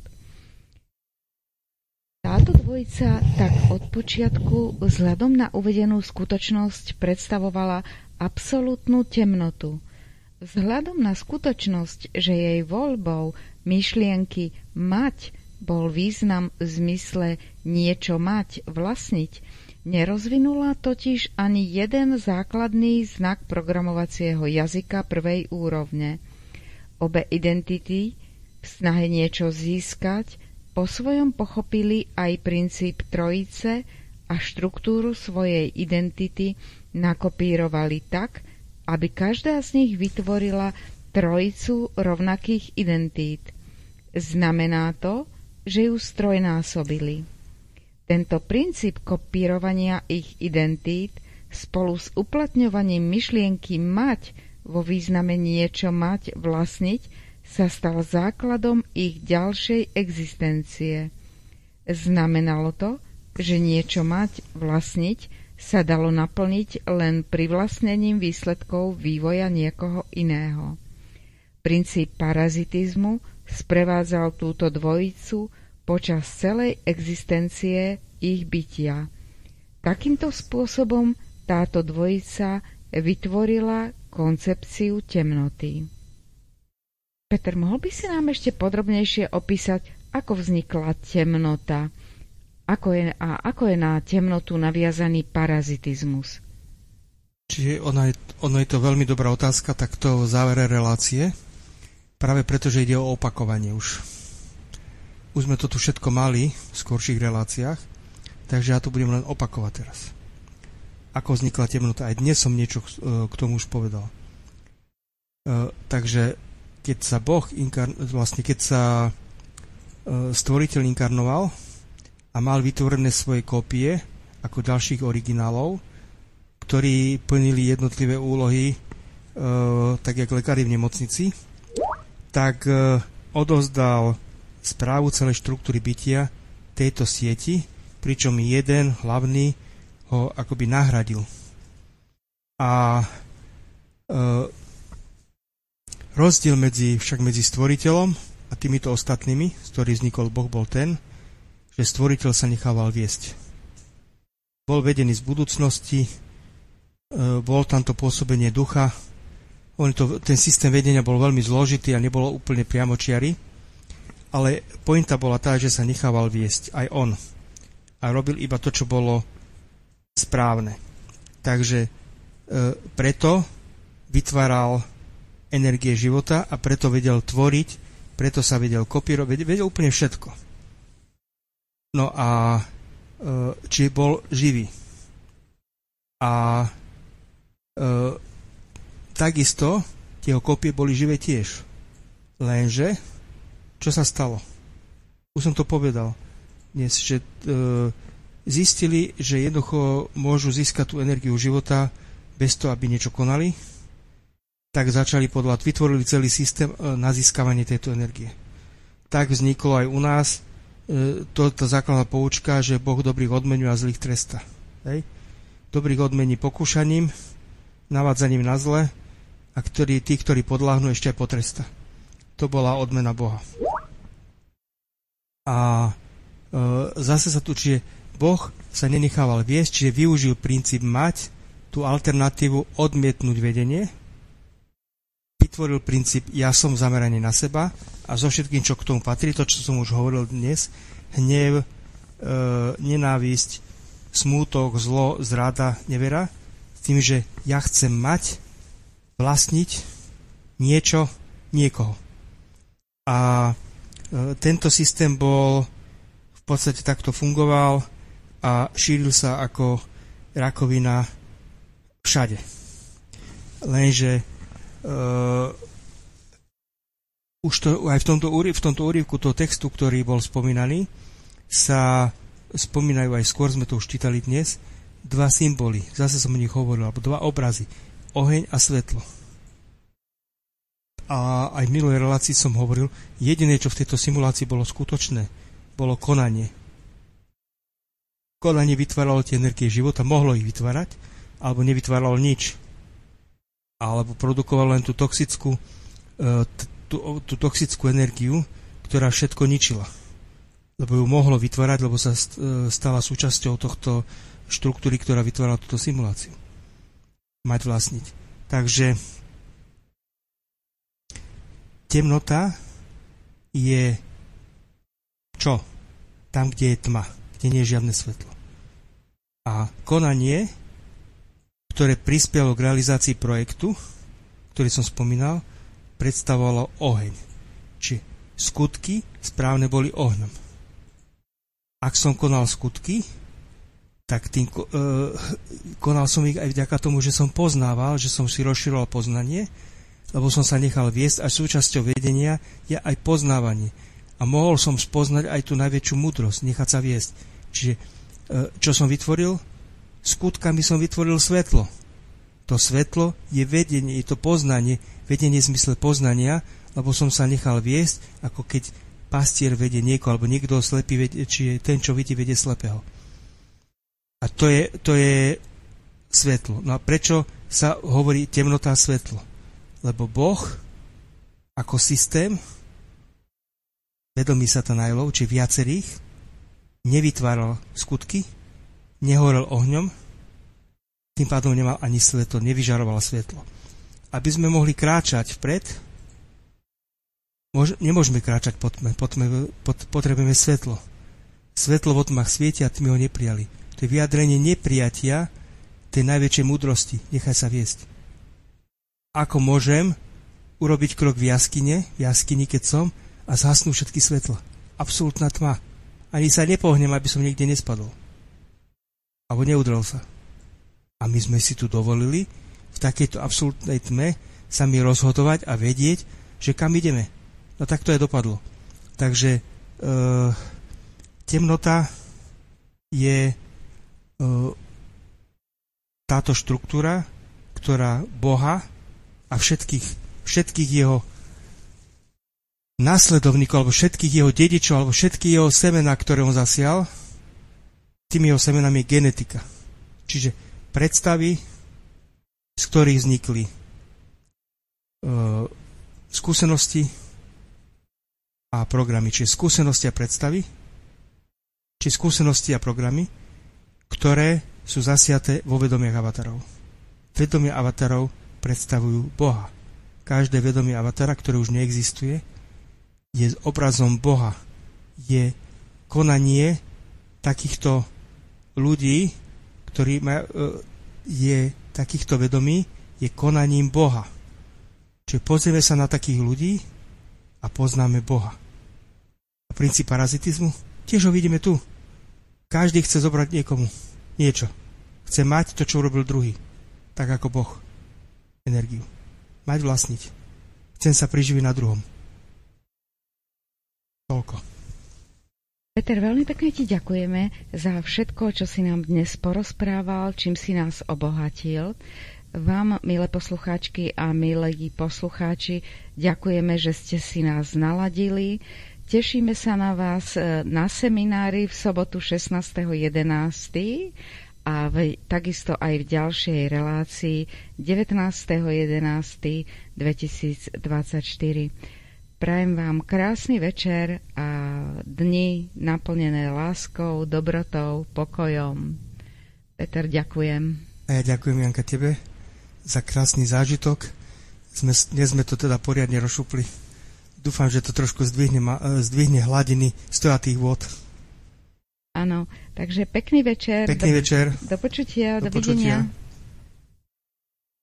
Táto dvojica tak od počiatku vzhľadom na uvedenú skutočnosť predstavovala absolútnu temnotu. Vzhľadom na skutočnosť, že jej voľbou myšlienky mať bol význam v zmysle niečo mať, vlastniť, nerozvinula totiž ani jeden základný znak programovacieho jazyka prvej úrovne. Obe identity v snahe niečo získať po svojom pochopili aj princíp trojice a štruktúru svojej identity nakopírovali tak, aby každá z nich vytvorila trojicu rovnakých identít. Znamená to, že ju strojnásobili. Tento princíp kopírovania ich identít spolu s uplatňovaním myšlienky mať vo význame niečo mať, vlastniť, sa stal základom ich ďalšej existencie. Znamenalo to, že niečo mať, vlastniť, sa dalo naplniť len privlastnením výsledkov vývoja niekoho iného. Princíp parazitizmu sprevádzal túto dvojicu počas celej existencie ich bytia. Takýmto spôsobom táto dvojica vytvorila koncepciu temnoty. Peter, mohol by si nám ešte podrobnejšie opísať, ako vznikla temnota? Ako je na temnotu naviazaný parazitizmus? Čiže ono je to veľmi dobrá otázka, takto v závere relácie, práve preto, že ide o opakovanie už. Už sme to tu všetko mali v skorších reláciách, takže ja to budem len opakovať teraz. Ako vznikla temnota? Aj dnes som niečo k tomu už povedal. Takže keď sa keď sa stvoriteľ inkarnoval a mal vytvorené svoje kópie ako ďalších originálov, ktorí plnili jednotlivé úlohy, tak jak lekári v nemocnici, tak odovzdal správu celej štruktúry bytia tejto sieti, pričom jeden hlavný ho akoby nahradil. A rozdiel však medzi stvoriteľom a týmito ostatnými, z ktorých vznikol Boh, bol ten, že stvoriteľ sa nechával viesť. Bol vedený z budúcnosti, bol tamto pôsobenie ducha. Ten systém vedenia bol veľmi zložitý a nebolo úplne priamočiary, ale pointa bola tá, že sa nechával viesť aj on. A robil iba to, čo bolo správne. Takže preto vytváral energie života a preto vedel tvoriť, preto sa vedel kopírovať, vedel úplne všetko. No a či bol živý. A takisto tie kopie boli živé tiež. Lenže, čo sa stalo? Už som to povedal dnes, že zistili, že jednoducho môžu získať tú energiu života bez toho, aby niečo konali, tak začali vytvorili celý systém na získavanie tejto energie. Tak vzniklo aj u nás tá základná poučka, že Boh dobrých odmeňuje a zlých tresta. Hej? Dobrých odmení pokúšaním, navádzaním na zle a tí, ktorí podľahnú, ešte aj potresta. To bola odmena Boha. A zase sa tu, čiže Boh sa nenechával viesť, čiže využil princíp mať tú alternatívu odmietnúť vedenie, vytvoril princíp ja som zameraný na seba a so všetkým, čo k tomu patrí, to, čo som už hovoril dnes, hnev, nenávisť, smútok, zlo, zrada, nevera, s tým, že ja chcem mať, vlastniť niečo, niekoho. A tento systém bol v podstate takto fungoval a šíril sa ako rakovina všade. Lenže už to aj v tomto úryvku toho textu, ktorý bol spomínaný, sa spomínajú aj skôr, sme to už čítali dnes, dva symboly, zase som o nich hovoril, alebo dva obrazy, oheň a svetlo. A aj v minulej relácii som hovoril, jediné, čo v tejto simulácii bolo skutočné, bolo konanie. Konanie vytváralo tie energie života, mohlo ich vytvárať, alebo nevytváralo nič. Alebo produkovalo len tú toxickú energiu, ktorá všetko ničila. Lebo ju mohlo vytvárať, lebo sa stala súčasťou tohto štruktúry, ktorá vytvárala túto simuláciu. Mať vlastniť. Takže temnota je čo? Tam, kde je tma, kde nie je žiadne svetlo. A konanie, ktoré prispelo k realizácii projektu, ktorý som spomínal, predstavovalo oheň. Čiže skutky správne boli ohňom. Ak som konal skutky, tak tým konal som ich aj vďaka tomu, že som poznával, že som si rozširoval poznanie, lebo som sa nechal viesť a súčasťou vedenia je aj poznávanie. A mohol som spoznať aj tú najväčšiu múdrosť, nechať sa viesť. Čiže čo som vytvoril? Skutkami som vytvoril svetlo. To svetlo je vedenie, je to poznanie, vedenie v zmysle poznania, lebo som sa nechal viesť, ako keď pastier vedie niekoho, alebo niekto slepý vedie, či je ten, čo vidí, vedie slepého. A to je svetlo. No a prečo sa hovorí temnota a svetlo? Lebo Boh ako systém vedomí satanajlov, či viacerých, nevytváral skutky, nehorel ohňom, tým pádom nemal ani svetlo, nevyžaroval svetlo. Aby sme mohli kráčať vpred, nemôžeme kráčať po tme, potrebujeme svetlo. Svetlo vo tmách svietia a tmy ho neprijali. To je vyjadrenie neprijatia tej najväčšej múdrosti. Nechaj sa viesť. Ako môžem urobiť krok v jaskyni, keď som, a zhasnú všetky svetla. Absolútna tma. Ani sa nepohnem, aby som niekde nespadol. Alebo neudrel sa. A my sme si tu dovolili v takejto absolútnej tme sami rozhodovať a vedieť, že kam ideme. No tak to je dopadlo. Takže temnota je táto štruktúra, ktorá Boha a všetkých jeho následovníkov, alebo všetkých jeho dedičov, alebo všetky jeho semená, ktoré on zasial, tými jeho semenami je genetika. Čiže predstavy, z ktorých vznikli skúsenosti a programy. Čiže skúsenosti a predstavy, či skúsenosti a programy, ktoré sú zasiaté vo vedomiach avatarov. Vedomia avatarov predstavujú Boha. Každé vedomie avatara, ktoré už neexistuje, je obrazom Boha. Je konanie takýchto ľudí, ktorí je takýchto vedomí, je konaním Boha. Čiže pozrieme sa na takých ľudí a poznáme Boha. A princíp parazitizmu? Tiež ho vidíme tu. Každý chce zobrať niekomu niečo. Chce mať to, čo urobil druhý. Tak ako Boh. Energiu. Mať vlastniť. Chcem sa priživiť na druhom. Toľko. Peter, veľmi pekne ti ďakujeme za všetko, čo si nám dnes porozprával, čím si nás obohatil. Vám, milé poslucháčky a milí poslucháči, ďakujeme, že ste si nás naladili. Tešíme sa na vás na seminári v sobotu 16.11. a takisto aj v ďalšej relácii 19.11.2024. Prajem vám krásny večer a dni naplnené láskou, dobrotou, pokojom. Peter, ďakujem. A ja ďakujem, Janka, tebe za krásny zážitok. Dnes sme to teda poriadne rozšupli. Dúfam, že to trošku zdvihne hladiny stojatých vôd. Áno, takže pekný večer. Pekný večer. Do počutia, dovidenia.